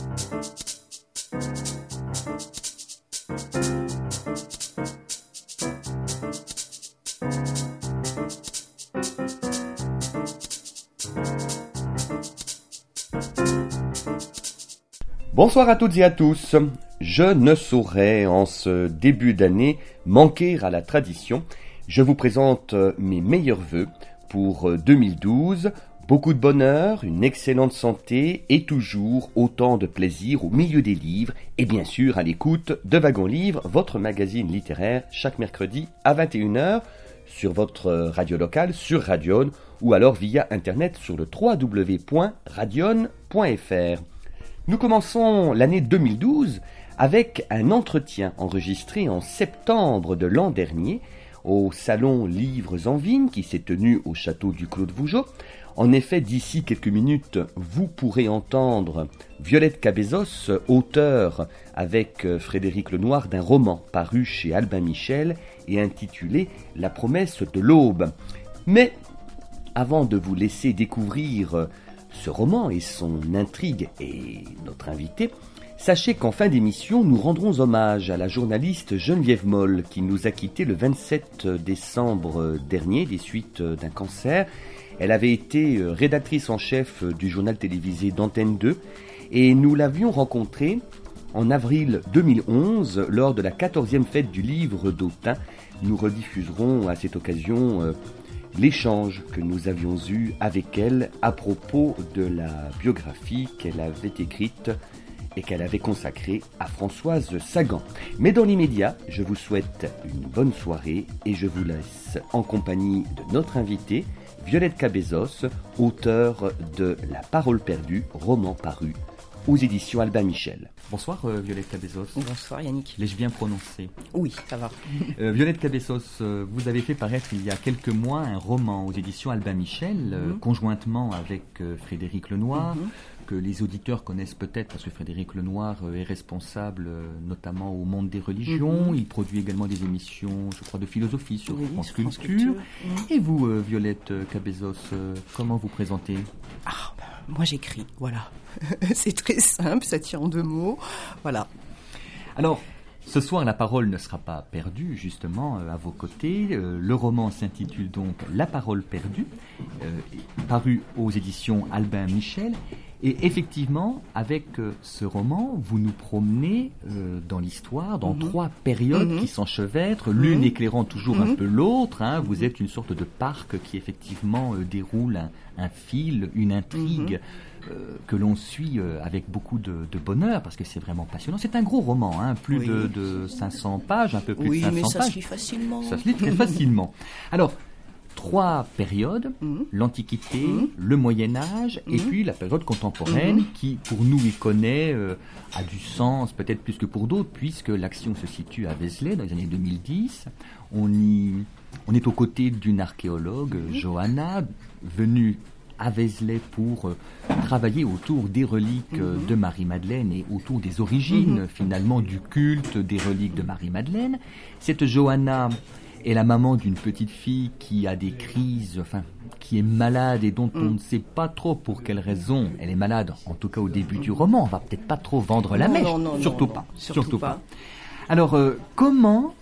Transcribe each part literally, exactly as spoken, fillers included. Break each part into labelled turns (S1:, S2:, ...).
S1: Bonsoir à toutes et à tous. Je ne saurais, en ce début d'année, manquer à la tradition. Je vous présente mes meilleurs vœux pour deux mille douze. Beaucoup de bonheur, une excellente santé et toujours autant de plaisir au milieu des livres et bien sûr à l'écoute de Wagon Livre, votre magazine littéraire chaque mercredi à vingt et une heures sur votre radio locale, sur Radion ou alors via internet sur le w w w point radion point f r. Nous commençons l'année deux mille douze avec un entretien enregistré en septembre de l'an dernier au salon Livres en Vigne qui s'est tenu au château du Clos de Vougeot. En effet, d'ici quelques minutes, vous pourrez entendre Violette Cabezos, auteure avec Frédéric Lenoir d'un roman paru chez Albin Michel et intitulé La promesse de l'aube. Mais avant de vous laisser découvrir ce roman et son intrigue et notre invité, sachez qu'en fin d'émission, nous rendrons hommage à la journaliste Geneviève Moll qui nous a quittés le vingt-sept décembre dernier des suites d'un cancer. Elle avait été rédactrice en chef du journal télévisé d'Antenne deux et nous l'avions rencontrée en avril deux mille onze lors de la quatorzième fête du livre d'Autun. Nous rediffuserons à cette occasion euh, l'échange que nous avions eu avec elle à propos de la biographie qu'elle avait écrite et qu'elle avait consacrée à Françoise Sagan. Mais dans l'immédiat, je vous souhaite une bonne soirée et je vous laisse en compagnie de notre invitée, Violette Cabezos, auteure de La parole perdue, roman paru aux éditions Albin Michel. Bonsoir euh, Violette Cabezos.
S2: Bonsoir Yannick.
S1: L'ai-je bien prononcé?
S2: Oui, ça va.
S1: euh, Violette Cabezos, euh, vous avez fait paraître il y a quelques mois un roman aux éditions Albin Michel, euh, mm-hmm. conjointement avec euh, Frédéric Lenoir, mm-hmm. que les auditeurs connaissent peut-être parce que Frédéric Lenoir euh, est responsable euh, notamment au Monde des religions. Mm-hmm. Il produit également des émissions, je crois, de philosophie sur
S2: oui,
S1: France
S2: France
S1: Culture.
S2: Culture. Mm-hmm.
S1: Et vous, euh, Violette Cabezos, euh, comment vous présentez?
S2: Ah, ben, moi j'écris, voilà. C'est très simple, ça tient en deux mots, voilà.
S1: Alors, ce soir, la parole ne sera pas perdue, justement, euh, à vos côtés. Euh, le roman s'intitule donc La parole perdue, euh, paru aux éditions Albin Michel. Et effectivement, avec euh, ce roman, vous nous promenez euh, dans l'histoire, dans mm-hmm. trois périodes mm-hmm. qui s'enchevêtrent, l'une mm-hmm. éclairant toujours mm-hmm. un peu l'autre. Hein. Vous êtes une sorte de parc qui effectivement euh, déroule un, un fil, une intrigue mm-hmm. euh, que l'on suit euh, avec beaucoup de, de bonheur, parce que c'est vraiment passionnant. C'est un gros roman, hein, plus oui. de, de cinq cents pages, un peu plus
S2: oui,
S1: de cinq cents
S2: mais ça
S1: pages.
S2: se lit facilement.
S1: Ça se lit très facilement. Alors, trois périodes, mmh. l'Antiquité, mmh. le Moyen-Âge mmh. et puis la période contemporaine mmh. qui, pour nous, y connaît, euh, a du sens peut-être plus que pour d'autres puisque l'action se situe à Vézelay dans les années deux mille dix. On, y, on est aux côtés d'une archéologue, mmh. Johanna, venue à Vézelay pour euh, travailler autour des reliques euh, mmh. de Marie-Madeleine et autour des origines mmh. finalement du culte des reliques de Marie-Madeleine. Cette Johanna est la maman d'une petite fille qui a des crises, enfin, qui est malade et dont mm. on ne sait pas trop pour quelle raison elle est malade, en tout cas au début du roman. On va peut-être pas trop vendre la
S2: non,
S1: mèche,
S2: non, non,
S1: surtout
S2: non,
S1: pas.
S2: non, surtout,
S1: surtout
S2: pas.
S1: pas. Alors, euh, comment,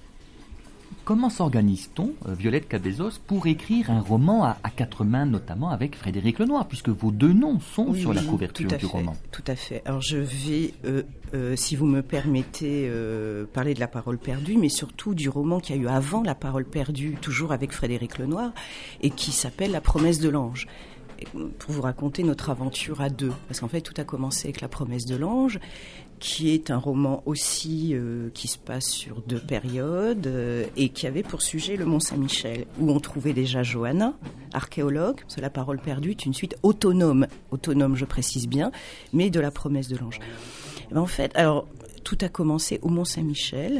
S1: comment s'organise-t-on, euh, Violette Cabezos, pour écrire un roman à, à quatre mains, notamment avec Frédéric Lenoir, puisque vos deux noms sont
S2: oui,
S1: sur
S2: oui,
S1: la couverture
S2: du
S1: fait, roman.
S2: Tout à fait. Alors, je vais, euh, euh, si vous me permettez, euh, parler de La parole perdue, mais surtout du roman qu'il y a eu avant La parole perdue, toujours avec Frédéric Lenoir, et qui s'appelle La promesse de l'ange. Pour vous raconter notre aventure à deux. Parce qu'en fait, tout a commencé avec La promesse de l'ange, qui est un roman aussi euh, qui se passe sur deux périodes euh, et qui avait pour sujet le Mont-Saint-Michel, où on trouvait déjà Johanna, archéologue, parce que La parole perdue est une suite autonome, autonome je précise bien, mais de La promesse de l'ange. Et ben en fait, alors, tout a commencé au Mont-Saint-Michel,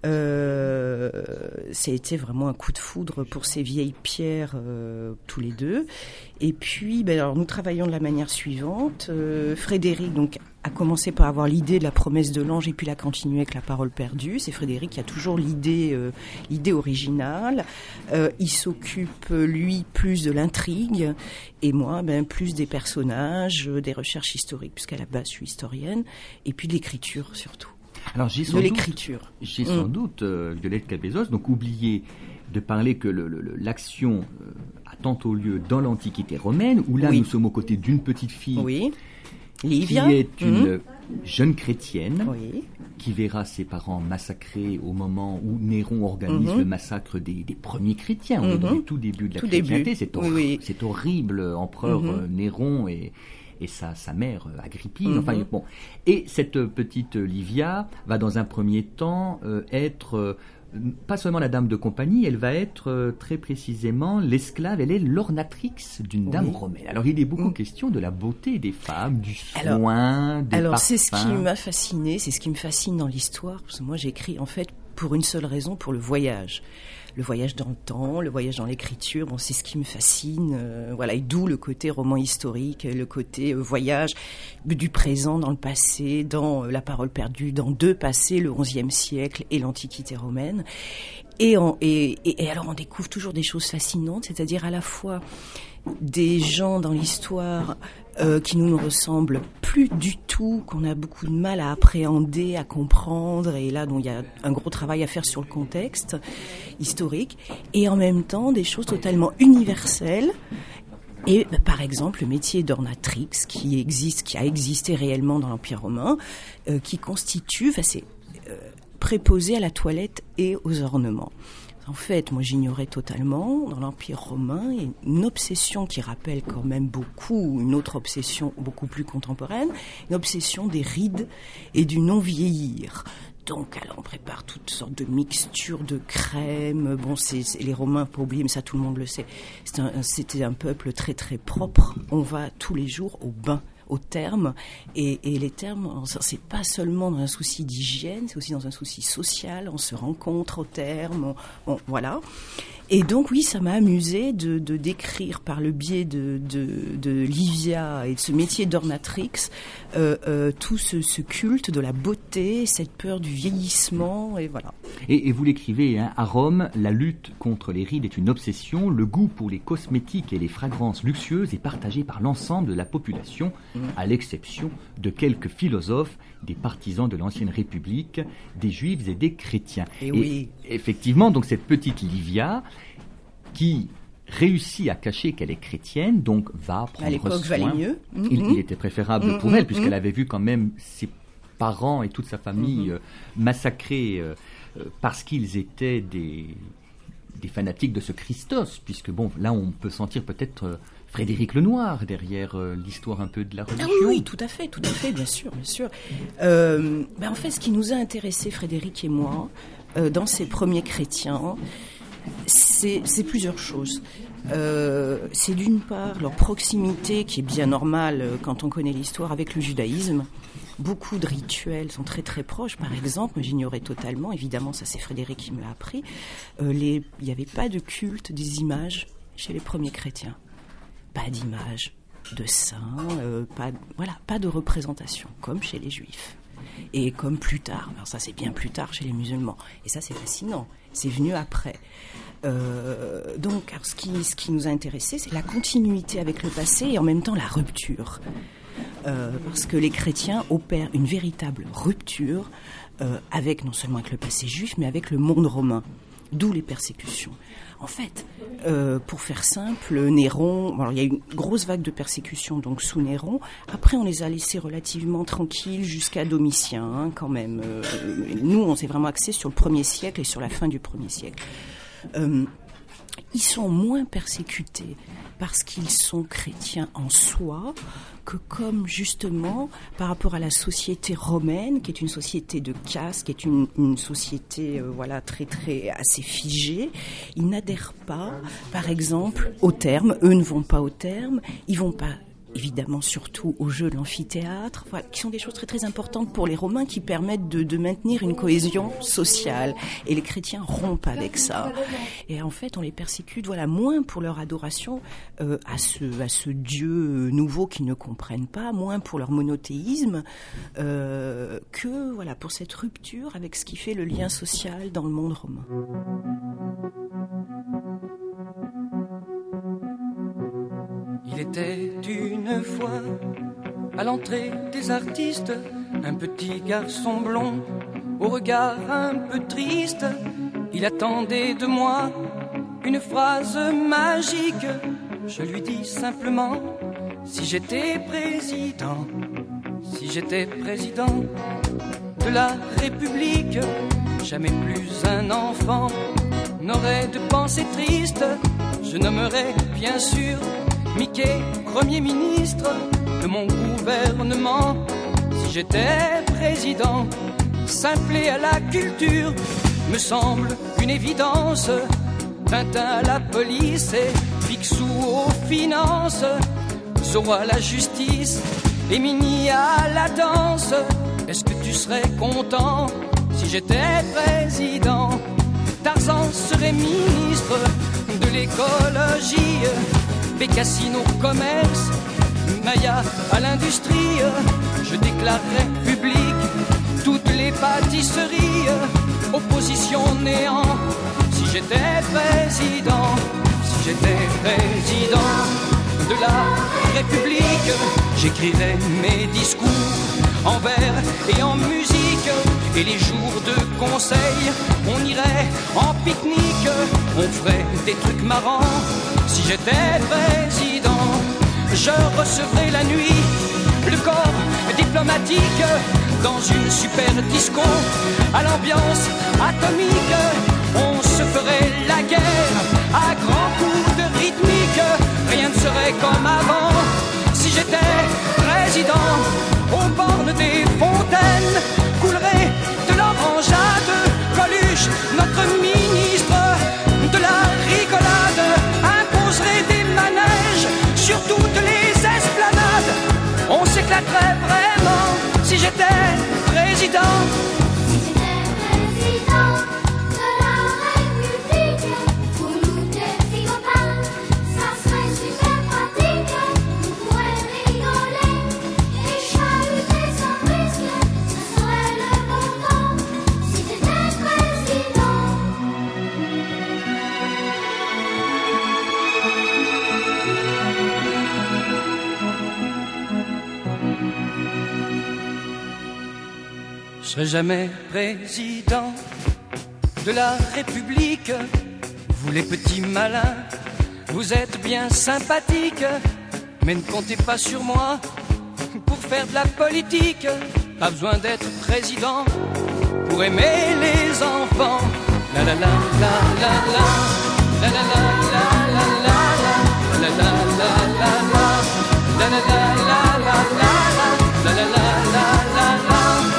S2: Euh, ça a été vraiment un coup de foudre pour ces vieilles pierres, euh, tous les deux. Et puis, ben alors, nous travaillons de la manière suivante. Euh, Frédéric, donc, a commencé par avoir l'idée de la promesse de l'ange et puis l'a continué avec la parole perdue. C'est Frédéric qui a toujours l'idée, euh, l'idée originale. Euh, il s'occupe, lui, plus de l'intrigue et moi, ben, plus des personnages, des recherches historiques, puisqu'à la base, je suis historienne, et puis de l'écriture, surtout.
S1: Alors, j'ai sans
S2: de
S1: doute,
S2: l'écriture.
S1: J'ai sans
S2: mmh.
S1: doute, euh, Violette Cabezos, donc oublié de parler que le, le, l'action euh, a tantôt lieu dans l'Antiquité romaine, où là, oui. nous sommes aux côtés d'une petite fille... Oui. Livia. Qui est une mmh. jeune chrétienne oui. qui verra ses parents massacrés au moment où Néron organise mmh. le massacre des, des premiers chrétiens. On mmh. est dans le tout début de la tout chrétienté. C'est, hor- oui, oui. c'est horrible, empereur mmh. Néron et, et sa, sa mère Agrippine. Mmh. Enfin, bon. Et cette petite Livia va dans un premier temps euh, être... Euh, pas seulement la dame de compagnie, elle va être euh, très précisément l'esclave, elle est l'ornatrix d'une dame oui. romaine. Alors il est beaucoup mmh. question de la beauté des femmes, du soin, alors, des
S2: alors
S1: parfums.
S2: C'est ce qui m'a fasciné, c'est ce qui me fascine dans l'histoire, parce que moi j'écris en fait pour une seule raison, pour le voyage. Le voyage dans le temps, le voyage dans l'écriture, bon, c'est ce qui me fascine. Euh, voilà, et d'où le côté roman historique, le côté euh, voyage du présent dans le passé, dans euh, la parole perdue, dans deux passés, le onzième siècle et l'Antiquité romaine. Et, en, et, et, et alors on découvre toujours des choses fascinantes, c'est-à-dire à la fois des gens dans l'histoire euh, qui nous ne ressemblent plus du tout, qu'on a beaucoup de mal à appréhender, à comprendre, et là, donc il y a un gros travail à faire sur le contexte historique, et en même temps des choses totalement universelles. Et bah, par exemple le métier d'ornatrix qui existe, qui a existé réellement dans l'Empire romain, euh, qui constitue, enfin c'est euh, préposé à la toilette et aux ornements. En fait, moi j'ignorais totalement, dans l'Empire romain, il y a une obsession qui rappelle quand même beaucoup une autre obsession beaucoup plus contemporaine, une obsession des rides et du non-vieillir. Donc, alors, on prépare toutes sortes de mixtures de crème. Bon, c'est, c'est les Romains, pas oublier, mais ça tout le monde le sait. C'était un, c'était un peuple très très propre. On va tous les jours au bain, aux thermes, et, et les thermes, c'est pas seulement dans un souci d'hygiène, c'est aussi dans un souci social. On se rencontre aux thermes, on, on, voilà. Et donc oui, ça m'a amusé de, de décrire par le biais de, de, de Livia et de ce métier d'ornatrix euh, euh, tout ce, ce culte de la beauté, cette peur du vieillissement, et voilà.
S1: Et, et vous l'écrivez, hein, à Rome, la lutte contre les rides est une obsession. Le goût pour les cosmétiques et les fragrances luxueuses est partagé par l'ensemble de la population, mmh. à l'exception de quelques philosophes, des partisans de l'ancienne République, des Juifs et des chrétiens.
S2: Et, et oui.
S1: Effectivement, donc cette petite Livia, qui réussit à cacher qu'elle est chrétienne, donc va prendre soin.
S2: À l'époque, valait mieux.
S1: Mm-hmm. Il, il était préférable mm-hmm. pour elle, puisqu'elle avait vu quand même ses parents et toute sa famille mm-hmm. euh, massacrés euh, euh, parce qu'ils étaient des, des fanatiques de ce Christos, puisque bon, là on peut sentir peut-être euh, Frédéric Lenoir derrière euh, l'histoire un peu de la religion.
S2: Ah oui, oui, tout à fait, tout à fait, bien sûr, bien sûr. Euh, ben en fait, ce qui nous a intéressé, Frédéric et moi, euh, dans ces premiers chrétiens, c'est, c'est plusieurs choses. Euh, c'est d'une part leur proximité, qui est bien normale euh, quand on connaît l'histoire, avec le judaïsme. Beaucoup de rituels sont très très proches. Par exemple, j'ignorais totalement, évidemment, ça c'est Frédéric qui me l'a appris, euh, les, il n'y avait pas de culte des images chez les premiers chrétiens. Pas d'images de saints, euh, pas, voilà, pas de représentation, comme chez les juifs. Et comme plus tard, alors ça c'est bien plus tard chez les musulmans. Et ça c'est fascinant, c'est venu après. Euh, donc alors, ce, qui, ce qui nous a intéressés, c'est la continuité avec le passé et en même temps la rupture. Euh, parce que les chrétiens opèrent une véritable rupture euh, avec non seulement avec le passé juif, mais avec le monde romain. D'où les persécutions. En fait, euh, pour faire simple, Néron, alors il y a eu une grosse vague de persécutions donc sous Néron. Après, on les a laissés relativement tranquilles jusqu'à Domitien, hein, quand même. Euh, nous, on s'est vraiment axé sur le premier siècle et sur la fin du premier siècle. Euh, ils sont moins persécutés parce qu'ils sont chrétiens en soi que comme justement par rapport à la société romaine, qui est une société de caste, qui est une, une société euh, voilà très très assez figée, ils n'adhèrent pas, par exemple, au terme. Eux ne vont pas au terme, ils vont pas évidemment surtout au jeu de l'amphithéâtre, voilà, qui sont des choses très très importantes pour les Romains, qui permettent de, de maintenir une cohésion sociale. Et les chrétiens rompent avec ça. Et en fait, on les persécute, voilà, moins pour leur adoration euh, à ce à ce Dieu nouveau qu'ils ne comprennent pas, moins pour leur monothéisme euh, que voilà pour cette rupture avec ce qui fait le lien social dans le monde romain.
S3: Il était une fois à l'entrée des artistes un petit garçon blond au regard un peu triste. Il attendait de moi une phrase magique. Je lui dis simplement: si j'étais président, si j'étais président de la République, jamais plus un enfant n'aurait de pensée triste. Je nommerais bien sûr Mickey Premier ministre de mon gouvernement. Si j'étais président, simpler à la culture me semble une évidence. Tintin à la police et Picsou aux finances, Zorro à la justice et Minnie à la danse. Est-ce que tu serais content si j'étais président? Tarzan serait ministre de l'écologie, Bécassine au commerce, Maya à l'industrie. Je déclarerais public toutes les pâtisseries. Opposition néant, si j'étais président, si j'étais président de la République, j'écrirais mes discours en vers et en musique. Et les jours de conseil, on irait en pique-nique, on ferait des trucs marrants. Si j'étais président, je recevrais la nuit le corps diplomatique dans une super disco à l'ambiance atomique. On se ferait la guerre à grands coups de rythmique. Rien ne serait comme avant. Si j'étais président, aux bornes des fontaines coulerait de l'orangeade. Coluche, notre ministre de la rigolade, imposerait des manèges sur toutes les esplanades. On s'éclaterait vraiment si j'étais président.
S4: Si j'étais président de la République, pour nous des frigopins, ça serait super pratique. On pourrait rigoler et chahuter sans risque, ce serait le bon temps. Si j'étais président.
S3: Je serai jamais président de la République. Vous les petits malins, vous êtes bien sympathiques, mais ne comptez pas sur moi pour faire de la politique. Pas besoin d'être président pour aimer les enfants. La la la la la la, la la la la la la, la la la la la la, la la la la la la, la la la la la.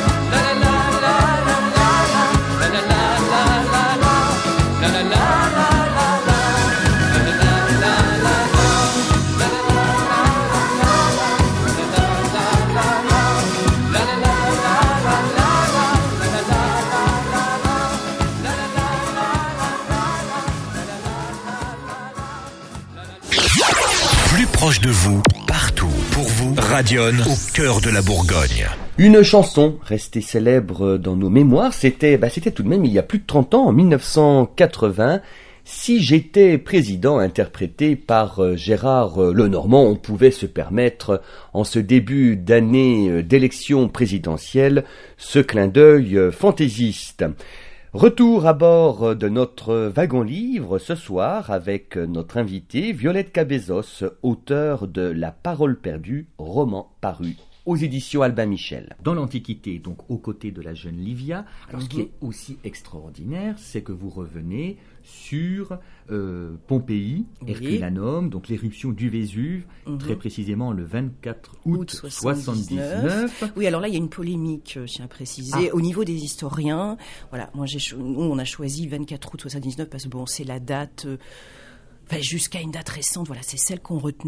S5: Proche de vous, partout, pour vous, Radion, au cœur de la Bourgogne.
S1: Une chanson restée célèbre dans nos mémoires, c'était, bah, c'était tout de même il y a plus de trente ans, en mille neuf cent quatre-vingts, Si j'étais président, interprété par euh, Gérard euh, Lenormand. On pouvait se permettre, en ce début d'année euh, d'élection présidentielle, ce clin d'œil euh, fantaisiste. Retour à bord de notre wagon-livre ce soir avec notre invitée Violette Cabezos, auteure de La Parole perdue, roman paru aux éditions Albin Michel. Dans l'Antiquité, donc aux côtés de la jeune Livia, alors ce qui est aussi extraordinaire, c'est que vous revenez sur euh, Pompéi, oui. Herculanum, donc l'éruption du Vésuve, mm-hmm. très précisément le vingt-quatre août soixante-dix-neuf.
S2: Oui, alors là, il y a une polémique, je tiens à préciser, ah. au niveau des historiens. Voilà, moi, j'ai cho- nous, on a choisi vingt-quatre août soixante-dix-neuf parce que bon, c'est la date, euh, enfin, jusqu'à une date récente, voilà, c'est celle qu'on retenait.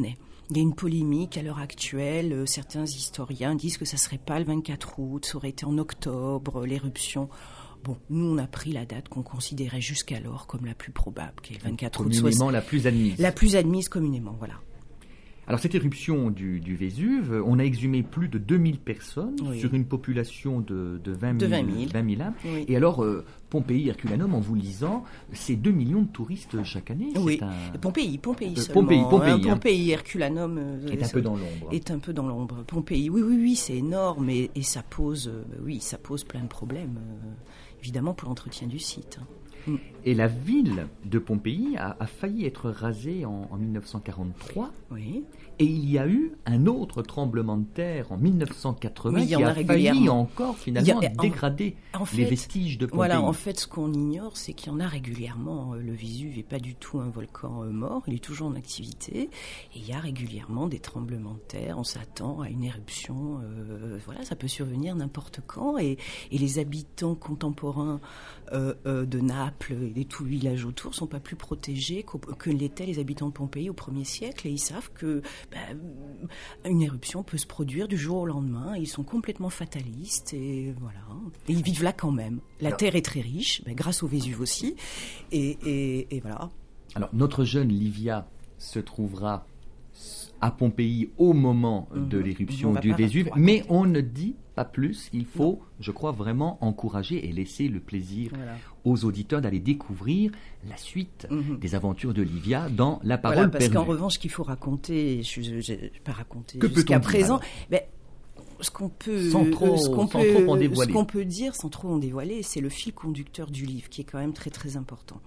S2: Il y a une polémique à l'heure actuelle. Euh, certains historiens disent que ça serait pas le vingt-quatre août, ça aurait été en octobre, l'éruption. Bon, nous, on a pris la date qu'on considérait jusqu'alors comme la plus probable, qui est le vingt-quatre août.
S6: Communément la plus admise.
S2: La plus admise communément, voilà.
S6: Alors, cette éruption du, du Vésuve, on a exhumé plus de deux mille personnes
S2: Oui.
S6: sur une population de, de vingt
S2: De vingt
S6: mille,
S2: mille.
S6: vingt mille âmes.
S2: Oui.
S6: Et alors, euh, Pompéi, Herculanum, en vous lisant, c'est deux millions de touristes chaque année.
S2: Oui,
S6: C'est un...
S2: Pompéi, Pompéi
S6: Euh,
S2: seulement.
S6: Pompéi, Pompéi,
S2: hein,
S6: hein.
S2: Pompéi, Herculanum euh,
S6: est un peu dans l'ombre.
S2: Est un peu dans l'ombre. Pompéi, oui, oui, oui, c'est énorme et, et ça pose, euh, oui, ça pose plein de problèmes, euh, évidemment pour l'entretien du site.
S6: Et la ville de Pompéi a, a failli être rasée en, en mille neuf cent quarante-trois.
S2: Oui.
S6: Et il y a eu un autre tremblement de terre en mille neuf cent quatre-vingts
S2: Oui, il y
S6: qui
S2: en a
S6: a failli
S2: régulièrement.
S6: encore finalement
S2: Il y a- en-
S6: dégrader
S2: en fait,
S6: les vestiges de Pompéi.
S2: Voilà, en fait, ce qu'on ignore, c'est qu'il y en a régulièrement. Euh, Le Vésuve n'est pas du tout un volcan euh, mort, il est toujours en activité. Et il y a régulièrement des tremblements de terre. On s'attend à une éruption. euh, voilà, ça peut survenir n'importe quand. Et, et les habitants contemporains euh, euh, de Naples et de tous les villages autour ne sont pas plus protégés qu'au- que l'étaient les habitants de Pompéi au premier siècle. Et ils savent que ben, une éruption peut se produire du jour au lendemain. Ils sont complètement fatalistes et voilà. Et ils vivent là quand même. La
S6: Alors-
S2: terre est très riche, ben, grâce au Vésuve aussi. Et, et, et voilà.
S6: Alors, notre jeune Livia se trouvera à Pompéi au moment
S2: Mhm.
S6: de
S2: On
S6: l'éruption
S2: va
S6: du
S2: pas
S6: Vésuve,
S2: raconter.
S6: mais on ne dit pas plus. Il faut, je crois, vraiment encourager et laisser le plaisir
S2: Voilà.
S6: aux auditeurs d'aller découvrir la suite
S2: Mhm.
S6: des aventures de Livia dans La Parole
S2: Voilà, parce
S6: perdue.
S2: qu'en revanche, ce qu'il faut raconter, je n'ai pas raconté
S6: Que peut-on
S2: jusqu'à
S6: dire,
S2: présent,
S6: alors
S2: ben, ce qu'on peut,
S6: Sans trop-
S2: ce qu'on
S6: sans
S2: peut,
S6: trop en dévoiler.
S2: ce qu'on peut dire, sans trop en dévoiler, c'est le fil conducteur du livre, qui est quand même très très important.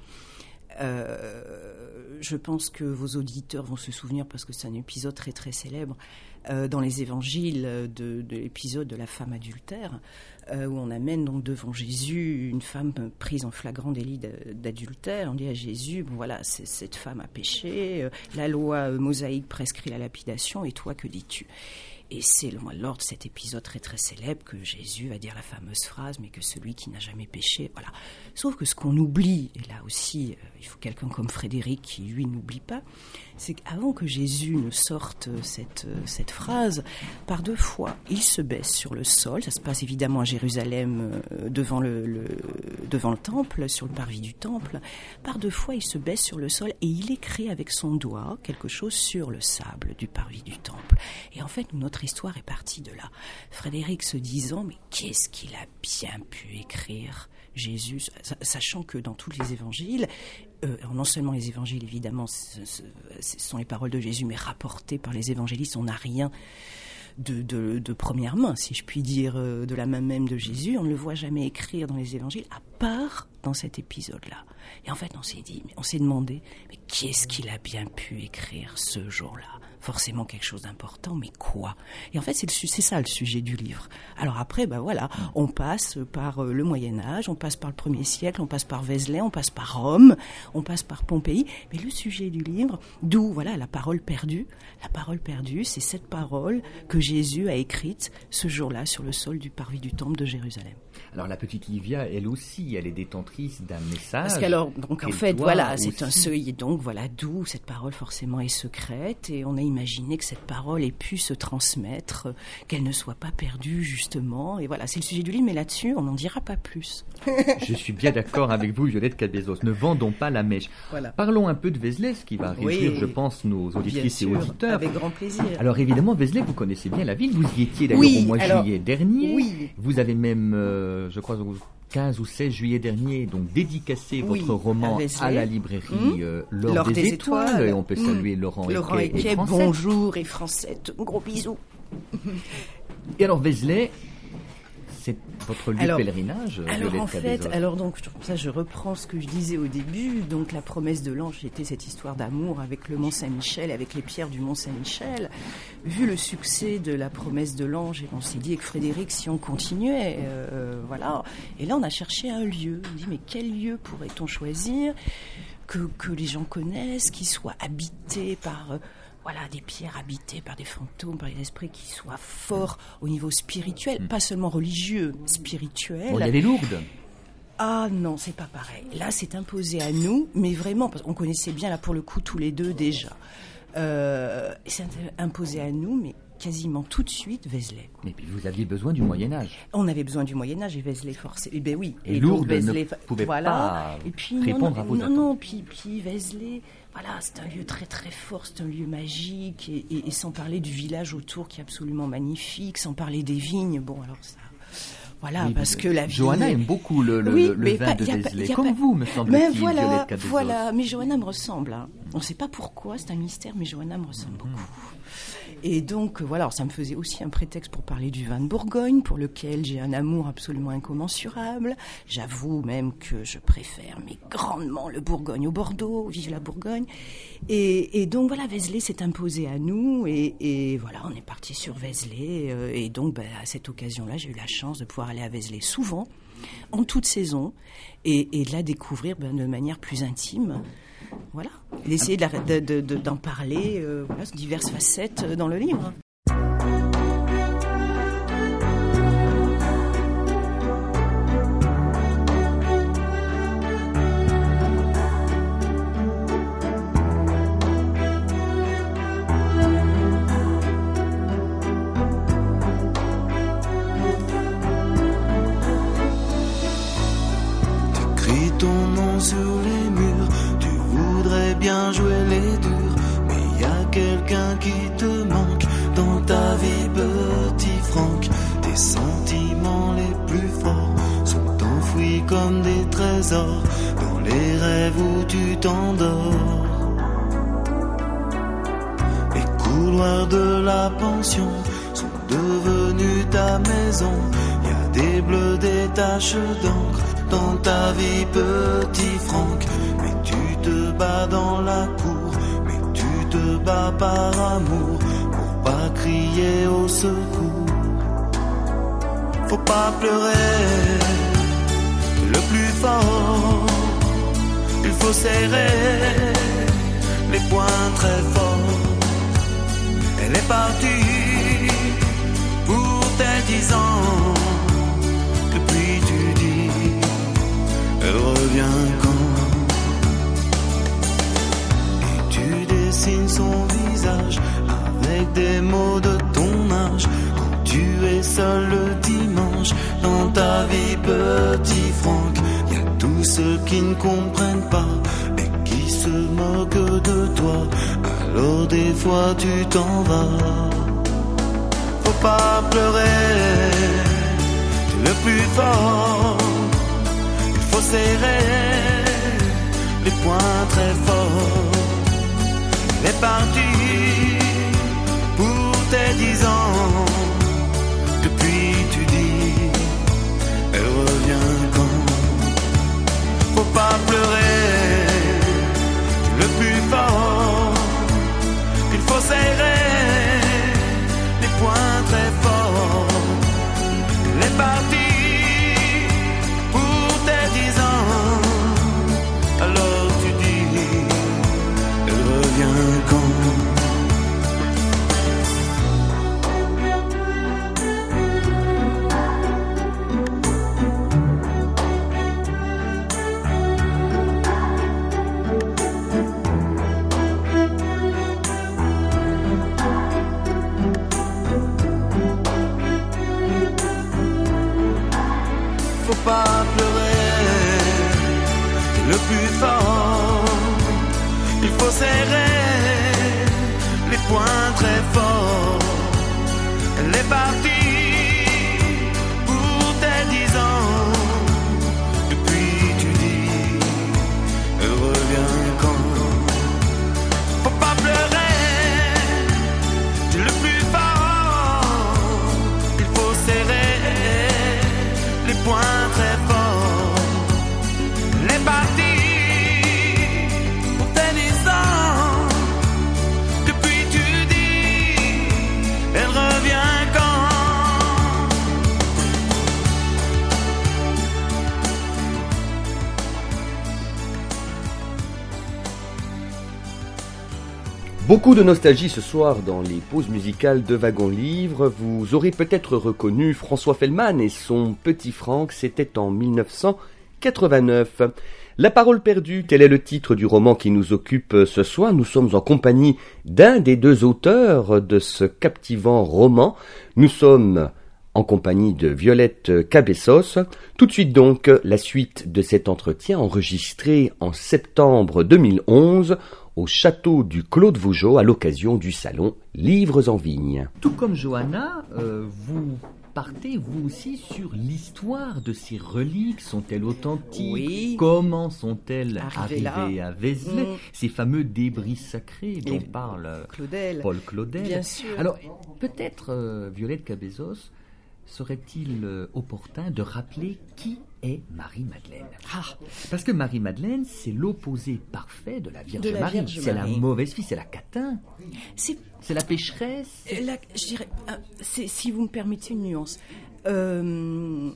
S2: Euh, je pense que vos auditeurs vont se souvenir, parce que c'est un épisode très très célèbre, euh, dans les évangiles de, de l'épisode de la femme adultère, euh, où on amène donc devant Jésus une femme prise en flagrant délit de- d'adultère. On dit à Jésus, bon voilà, c'est- cette femme a péché, euh, la loi euh, mosaïque prescrit la lapidation, et toi que dis-tu ? Et c'est lors de cet épisode très très célèbre que Jésus va dire la fameuse phrase, mais que celui qui n'a jamais péché, voilà. Sauf que ce qu'on oublie, et là aussi, euh, il faut quelqu'un comme Frédéric qui lui n'oublie pas, c'est qu'avant que Jésus ne sorte cette, euh, cette phrase, par deux fois, il se baisse sur le sol. Ça se passe évidemment à Jérusalem, euh, devant le, le, devant le temple, sur le parvis du temple. Par deux fois, il se baisse sur le sol et il écrit avec son doigt quelque chose sur le sable du parvis du temple. Et en fait, notre histoire est partie de là. Frédéric se disant, mais qu'est-ce qu'il a bien pu écrire, Jésus, sachant que dans tous les évangiles, euh, non seulement les évangiles, évidemment, ce, ce, ce sont les paroles de Jésus, mais rapportées par les évangélistes, on n'a rien de, de, de première main, si je puis dire, euh, de la main même de Jésus. On ne le voit jamais écrire dans les évangiles, à part dans cet épisode-là. Et en fait, on s'est dit, on s'est demandé, mais qu'est-ce qu'il a bien pu écrire ce jour-là ? Forcément quelque chose d'important, mais quoi ? Et en fait, c'est, le, c'est ça le sujet du livre. Alors après, ben voilà, on passe par le Moyen-Âge, on passe par le premier siècle, on passe par Vézelay, on passe par Rome, on passe par Pompéi, mais le sujet du livre, d'où, voilà, la parole perdue. La parole perdue, c'est cette parole que Jésus a écrite ce jour-là sur le sol du parvis du temple de Jérusalem.
S6: Alors la petite Livia, elle aussi, elle est détentrice d'un message.
S2: Parce qu'alors, donc en
S6: qu'elle
S2: fait,
S6: doit
S2: voilà,
S6: aussi-
S2: c'est un seuil, donc voilà, d'où cette parole forcément est secrète, et on a imaginé que cette parole ait pu se transmettre, euh, qu'elle ne soit pas perdue justement, et voilà, c'est le sujet du livre, mais là-dessus, on n'en dira pas plus.
S6: Je suis bien d'accord avec vous, Violette Cabezos. Ne vendons pas la mèche.
S2: Voilà.
S6: Parlons un peu de Vézelay, ce qui va
S2: Oui.
S6: réjouir, je pense, nos
S2: Bien
S6: auditrices et
S2: sûr,
S6: auditeurs.
S2: avec grand plaisir.
S6: Alors évidemment, Vézelay, vous connaissez bien la ville. Vous y étiez d'ailleurs
S2: Oui,
S6: au mois de
S2: alors,
S6: juillet dernier.
S2: oui.
S6: Vous avez même, euh, je crois, au quinze ou seize juillet dernier, donc dédicacé
S2: Oui,
S6: votre roman
S2: à
S6: à,
S2: Vézelay.
S6: la librairie
S2: Mmh.
S6: euh, L'Or
S2: L'Or
S6: des,
S2: des
S6: étoiles.
S2: Étoiles.
S6: Et on peut
S2: Mmh.
S6: saluer Laurent,
S2: Laurent
S6: Equet et
S2: Equet,
S6: Francette.
S2: bonjour, et Francette, gros bisous.
S6: Et alors Vézelay, c'est votre lieu
S2: Alors-
S6: de pèlerinage,
S2: Alors
S6: Violette
S2: en fait,
S6: Cabezos.
S2: alors donc ça je reprends ce que je disais au début. Donc la promesse de l'ange était cette histoire d'amour avec le Mont Saint-Michel, avec les pierres du Mont Saint-Michel. Vu le succès de la promesse de l'ange, on s'est dit avec Frédéric si on continuait, euh, voilà. Et là on a cherché un lieu. On dit mais quel lieu pourrait-on choisir que que les gens connaissent, qui soit habité par euh, voilà, des pierres habitées par des fantômes, par des esprits qui soient forts au niveau spirituel, pas seulement religieux, spirituel.
S6: Bon, il y a les Lourdes.
S2: Ah non, c'est pas pareil. Là, c'est imposé à nous, mais vraiment, parce qu'on connaissait bien, là, pour le coup, tous les deux déjà. Euh, et c'est imposé à nous, mais quasiment tout de suite, Vézelay.
S6: Et puis vous aviez besoin du Moyen-Âge.
S2: On avait besoin du Moyen-Âge et Vézelay, forcément. Eh ben oui.
S6: Et,
S2: et
S6: Lourdes
S2: donc, Vézelay,
S6: ne pouvait
S2: voilà.
S6: pas
S2: et puis,
S6: répondre
S2: non,
S6: à vos
S2: non,
S6: attentes.
S2: Non, puis, puis Vézelay, voilà, c'est un lieu très très fort, c'est un lieu magique, et, et, et sans parler du village autour qui est absolument magnifique, sans parler des vignes, bon alors ça... Voilà,
S6: oui,
S2: parce que la vigne...
S6: Johanna aime beaucoup le, le,
S2: oui,
S6: le
S2: mais
S6: vin
S2: pas,
S6: de Vézelay,
S2: pas,
S6: comme
S2: pas...
S6: vous, me semble-t-il,
S2: mais voilà,
S6: Violette Cabezos.
S2: Voilà, mais Johanna me ressemble. Hein. On ne sait pas pourquoi, c'est un mystère, mais Johanna me ressemble mmh. beaucoup. Et donc, voilà, alors ça me faisait aussi un prétexte pour parler du vin de Bourgogne, pour lequel j'ai un amour absolument incommensurable. J'avoue même que je préfère, mais grandement, le Bourgogne au Bordeaux, vive la Bourgogne. Et, et donc, voilà, Vézelay s'est imposé à nous, et, et voilà, on est parti sur Vézelay. Euh, et donc, ben, à cette occasion-là, j'ai eu la chance de pouvoir aller à Vézelay souvent, en toute saison, et, et de la découvrir ben, de manière plus intime. Voilà, d'essayer de la, de, de, de, d'en parler, euh, voilà, diverses facettes dans le livre.
S7: T'écris ton nom sur les murs, bien jouer les durs, mais y a quelqu'un qui te manque dans ta vie, petit Franck. Tes sentiments les plus forts sont enfouis comme des trésors dans les rêves où tu t'endors. Les couloirs de la pension sont devenus ta maison. Y a des bleus, des taches d'encre dans ta vie, petit Franck. Te bats dans la cour, mais tu te bats par amour, pour pas crier au secours. Faut pas pleurer, le plus fort, il faut serrer les poings très forts. Elle est partie pour tes dix ans, depuis tu dis, elle revient quand? Dessine son visage avec des mots de ton âge. Quand tu es seul le dimanche dans ta vie, petit Franck, y a tous ceux qui ne comprennent pas et qui se moquent de toi. Alors des fois tu t'en vas. Faut pas pleurer, tu es le plus fort. Il faut serrer les poings très forts. Elle est partie pour tes dix ans. Depuis tu dis, elle revient quand? Faut pas pleurer, le plus fort. Il faut serrer les poings très forts. Elle est partie pour tes dix ans. Alors tu dis, elle revient quand? Faut pas pleurer, t'es le plus fort. Il faut serrer les poings très forts. Elle est partie pour tes dix ans. Depuis tu dis, elle revient quand? Faut pas pleurer, t'es le plus fort. Il faut serrer les poings très forts. Elle est partie pour tes dix ans. Depuis tu dis, elle revient quand?
S1: Beaucoup de nostalgie ce soir dans les pauses musicales de Wagon Livre. Vous aurez peut-être reconnu François Fellman et son Petit Franck, c'était en mille neuf cent quatre-vingt-neuf. La parole perdue, tel est le titre du roman qui nous occupe ce soir. Nous sommes en compagnie d'un des deux auteurs de ce captivant roman. Nous sommes en compagnie de Violette Cabezos. Tout de suite donc, la suite de cet entretien enregistré en septembre deux mille onze au château du Clos de Vougeot à l'occasion du salon Livres en Vigne.
S6: Tout comme Johanna, euh, vous partez vous aussi sur l'histoire de ces reliques. Sont-elles authentiques?
S2: Oui.
S6: Comment sont-elles
S2: Arrivées
S6: arrivées
S2: là.
S6: à Vézelay?
S2: Mmh.
S6: Ces fameux débris sacrés dont
S2: Et
S6: parle euh,
S2: Claudel.
S6: Paul Claudel.
S2: Bien sûr.
S6: Alors, peut-être, euh, Violette Cabezos, serait-il euh, opportun de rappeler qui est Marie-Madeleine?
S2: Ah,
S6: Parce que Marie-Madeleine, c'est l'opposé parfait de la Vierge
S2: De la
S6: Marie.
S2: Vierge
S6: C'est la
S2: Marie.
S6: mauvaise fille, c'est la catin,
S2: c'est
S6: c'est la pécheresse.
S2: là, je dirais, euh, c'est- si vous me permettez une nuance. Euh,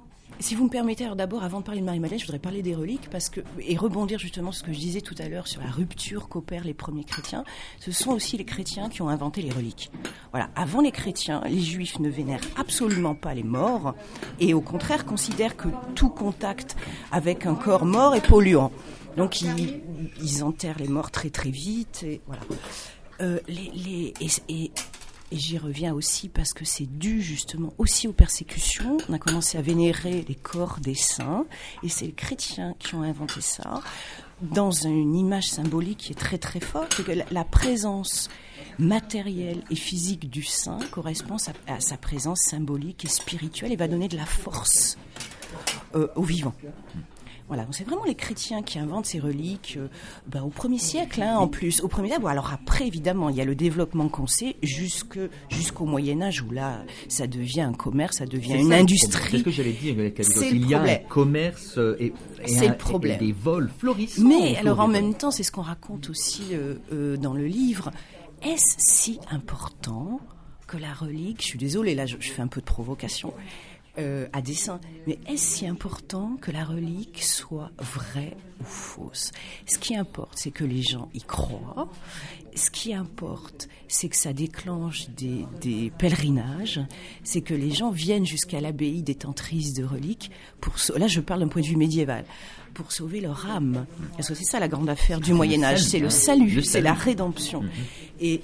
S2: Si vous me permettez, alors d'abord, avant de parler de Marie-Madeleine, je voudrais parler des reliques parce que, et rebondir justement sur ce que je disais tout à l'heure sur la rupture qu'opèrent les premiers chrétiens. Ce sont aussi les chrétiens qui ont inventé les reliques. Voilà. Avant les chrétiens, les juifs ne vénèrent absolument pas les morts et au contraire considèrent que tout contact avec un corps mort est polluant. Donc ils, ils enterrent les morts très très vite et voilà. Euh, les, les, et, et, Et j'y reviens aussi parce que c'est dû justement aussi aux persécutions. On a commencé à vénérer les corps des saints et c'est les chrétiens qui ont inventé ça dans une image symbolique qui est très très forte. C'est que la, la présence matérielle et physique du saint correspond à, à sa présence symbolique et spirituelle et va donner de la force euh, aux vivants. Voilà, donc c'est vraiment les chrétiens qui inventent ces reliques euh, ben, au premier siècle, hein, en plus. Au premier siècle, bon, alors après, évidemment, il y a le développement qu'on sait jusque, jusqu'au Moyen-Âge où là, ça devient un commerce, ça devient
S6: C'est
S2: une
S6: ça,
S2: industrie.
S6: C'est ce que j'allais dire, Violette Cabezos.
S2: C'est le
S6: Il y a
S2: problème.
S6: un commerce euh, et, et,
S2: C'est
S6: un-
S2: le problème.
S6: et des vols florissants.
S2: Mais
S6: autour
S2: alors en
S6: des
S2: même
S6: vols.
S2: temps, c'est ce qu'on raconte aussi euh, euh, dans le livre. Est-ce si important que la relique, je suis désolée, là je, je fais un peu de provocation euh, à dessein, mais est-ce si important que la relique soit vraie ou fausse? Ce qui importe, c'est que les gens y croient. Ce qui importe, c'est que ça déclenche des, des pèlerinages, c'est que les gens viennent jusqu'à l'abbaye détentrice de reliques pour sau- là je parle d'un point de vue médiéval, pour sauver leur âme. Parce que c'est ça la grande affaire du Moyen-Âge,
S6: salut,
S2: c'est le
S6: hein.
S2: salut,
S6: Le
S2: c'est la
S6: salut.
S2: rédemption. Et,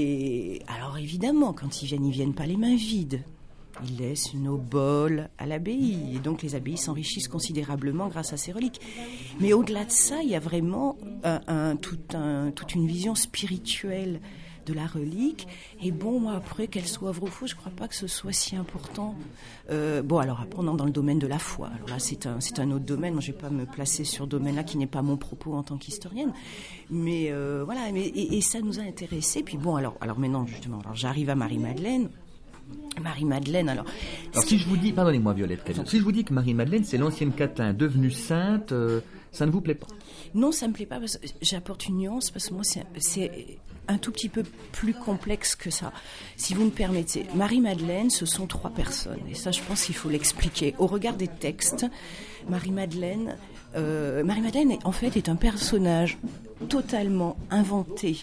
S2: et alors évidemment, quand ils viennent, ils viennent pas les mains vides. Ils laissent une obole à l'abbaye. Et donc les abbayes s'enrichissent considérablement grâce à ces reliques. Mais au-delà de ça, il y a vraiment un, un, tout un, toute une vision spirituelle de la relique. Et bon, moi, après, qu'elle soit vraie ou fausse, je crois pas que ce soit si important. Euh, bon, alors après, on est dans le domaine de la foi. Alors là, c'est un, c'est un autre domaine. Moi, je vais pas me placer sur ce domaine-là qui n'est pas mon propos en tant qu'historienne. Mais euh, voilà, mais, et, et ça nous a intéressés. Puis bon, alors, alors maintenant, justement, alors j'arrive à Marie-Madeleine. Marie-Madeleine, alors...
S6: Alors si je vous dis, pardonnez-moi Violette Cabezos, si je vous dis que Marie-Madeleine c'est l'ancienne catin devenue sainte, euh, ça ne vous plaît pas?
S2: Non, ça me plaît pas parce que j'apporte une nuance parce que moi c'est, c'est un tout petit peu plus complexe que ça. Si vous me permettez, Marie-Madeleine, ce sont trois personnes et ça, je pense qu'il faut l'expliquer. Au regard des textes, Marie-Madeleine, euh, Marie-Madeleine en fait est un personnage totalement inventé.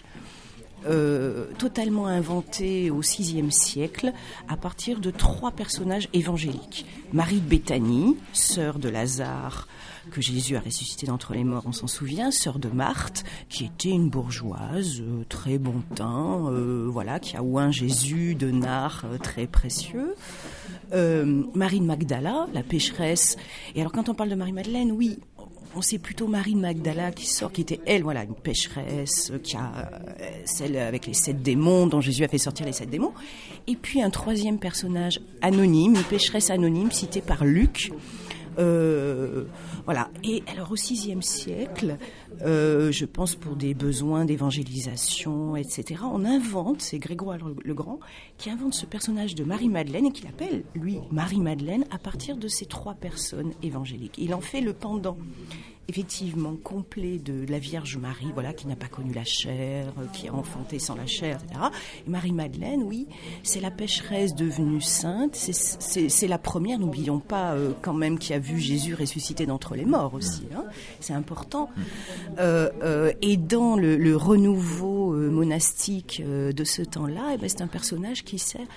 S2: Euh, totalement inventé au sixième siècle à partir de trois personnages évangéliques. Marie de Béthanie, sœur de Lazare, que Jésus a ressuscité d'entre les morts, on s'en souvient, sœur de Marthe, qui était une bourgeoise, euh, très bon teint, euh, voilà, qui a oint Jésus de nard euh, très précieux. Euh, Marie de Magdala, la pécheresse. Et alors quand on parle de Marie-Madeleine, oui, on sait plutôt Marie de Magdala qui sort, qui était elle, voilà, une pécheresse, qui a euh, celle avec les sept démons dont Jésus a fait sortir les sept démons. Et puis un troisième personnage anonyme, une pécheresse anonyme citée par Luc. Euh, voilà. Et alors au sixième siècle, euh, je pense pour des besoins d'évangélisation, et cetera, on invente, c'est Grégoire le Grand qui invente ce personnage de Marie-Madeleine et qui l'appelle, lui, Marie-Madeleine à partir de ces trois personnes évangéliques. Il en fait le pendant effectivement complet de la Vierge Marie, voilà, qui n'a pas connu la chair, qui a enfanté sans la chair, et cetera. Et Marie-Madeleine, oui, c'est la pécheresse devenue sainte, c'est, c'est, c'est la première, n'oublions pas euh, quand même, qui a vu Jésus ressusciter d'entre les morts aussi, hein, c'est important. Euh, euh, et dans le, le renouveau euh, monastique euh, de ce temps-là, eh ben, c'est un personnage qui sert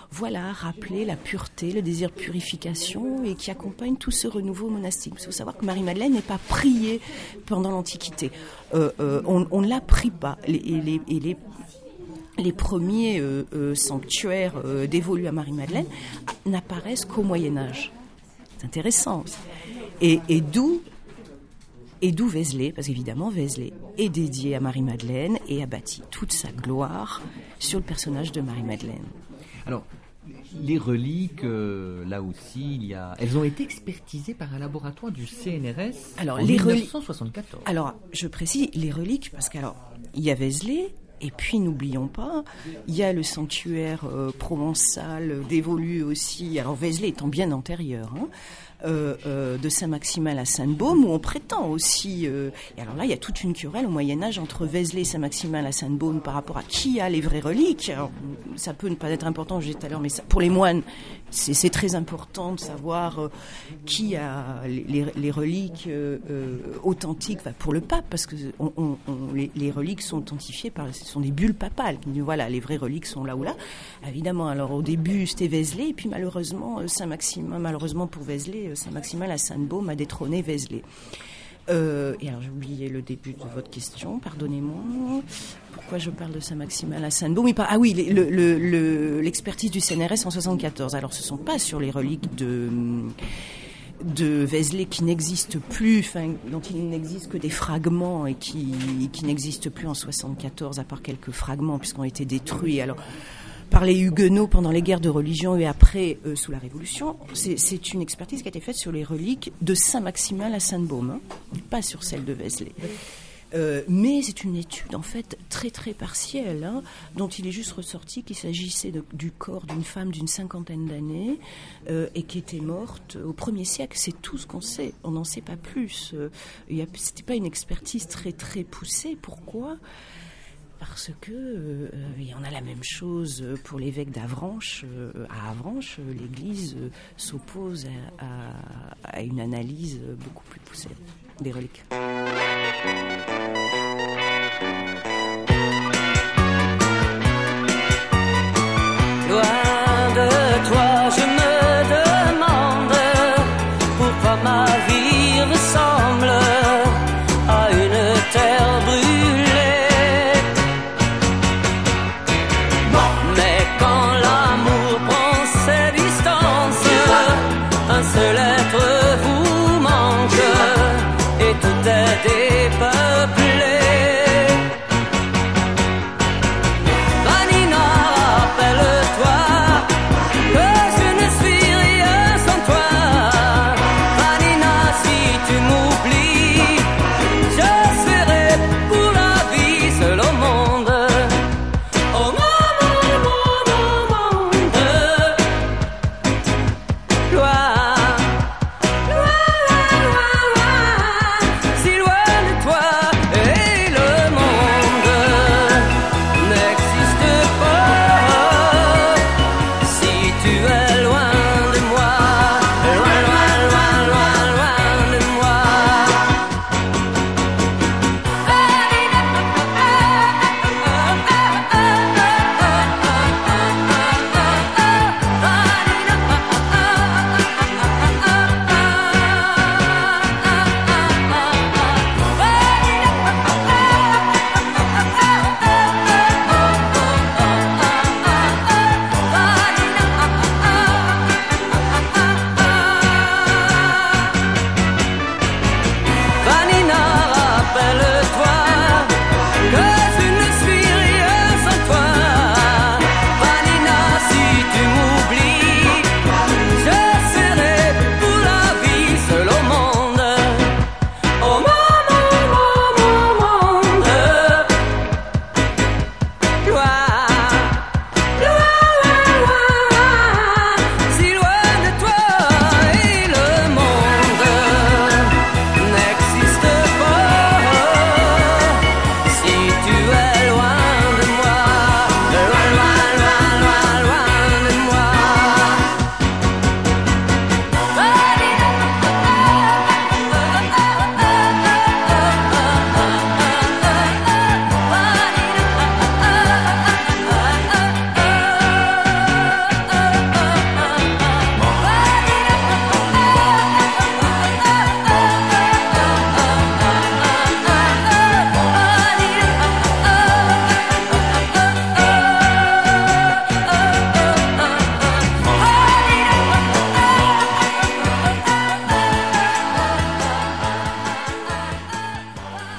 S2: voilà, rappeler la pureté, le désir de purification et qui accompagne tout ce renouveau monastique. Il faut savoir que Marie-Madeleine n'est pas priée pendant l'Antiquité. Euh, euh, on, on ne la prie pas. Les, et les, et les Les premiers euh, euh, sanctuaires euh, dévolus à Marie-Madeleine n'apparaissent qu'au Moyen-Âge. C'est intéressant. Et, et d'où et d'où Vézelay, parce qu'évidemment Vézelay est dédié à Marie-Madeleine et a bâti toute sa gloire sur le personnage de Marie-Madeleine.
S6: Alors, les reliques, euh, là aussi, il y a... elles ont été expertisées par un laboratoire du C N R S
S2: alors,
S6: en
S2: les
S6: mille neuf cent soixante-quatorze.
S2: Reli- alors, je précise, les reliques, parce qu'alors, il y a Vézelay. Et puis, n'oublions pas, il y a le sanctuaire euh, provençal dévolu aussi, alors Vézelay étant bien antérieur, hein, euh, euh, de Saint-Maximin à Sainte-Baume, où on prétend aussi... Euh, et alors là, il y a toute une querelle au Moyen-Âge entre Vézelay et Saint-Maximin à Sainte-Baume par rapport à qui a les vraies reliques. Alors, ça peut ne pas être important, je disais tout à l'heure, mais ça, pour les moines, c'est, c'est très important de savoir euh, qui a les, les, les reliques euh, euh, authentiques, enfin, pour le pape, parce que on, on, on, les, les reliques sont authentifiées par... Ce sont des bulles papales qui disent voilà, les vraies reliques sont là ou là. Évidemment, alors au début c'était Vézelay, et puis malheureusement Saint-Maximin, malheureusement pour Vézelay, Saint-Maximin à Sainte-Baume a détrôné Vézelay. Euh, et alors j'ai oublié le début de votre question, pardonnez-moi. Pourquoi je parle de Saint-Maximin à Sainte-Baume? Oui, ah oui, le, le, le, l'expertise du C N R S en soixante-quatorze. Alors ce ne sont pas sur les reliques de... de Vézelay qui n'existe plus, enfin, dont il n'existe que des fragments et qui, qui n'existe plus en soixante-quatorze, à part quelques fragments, puisqu'ils ont été détruits alors, par les Huguenots pendant les guerres de religion et après, euh, sous la Révolution. C'est, c'est une expertise qui a été faite sur les reliques de Saint-Maximin à Sainte-Baume, hein, pas sur celle de Vézelay. Euh, mais c'est une étude en fait très très partielle, hein, dont il est juste ressorti qu'il s'agissait de, du corps d'une femme d'une cinquantaine d'années euh, et qui était morte au premier siècle. C'est tout ce qu'on sait, on n'en sait pas plus. Euh, y a, c'était pas une expertise très très poussée. Pourquoi ? Parce que euh, il y en a la même chose pour l'évêque d'Avranches. Euh, à Avranches, l'Église euh, s'oppose à, à, à une analyse beaucoup plus poussée des reliques.
S3: Loin de toi, je me demande pourquoi ma vie ressemble à une terre brûlée. Mais quand l'amour prend ses distances, un seul être vous manque et tout est dépeuplé.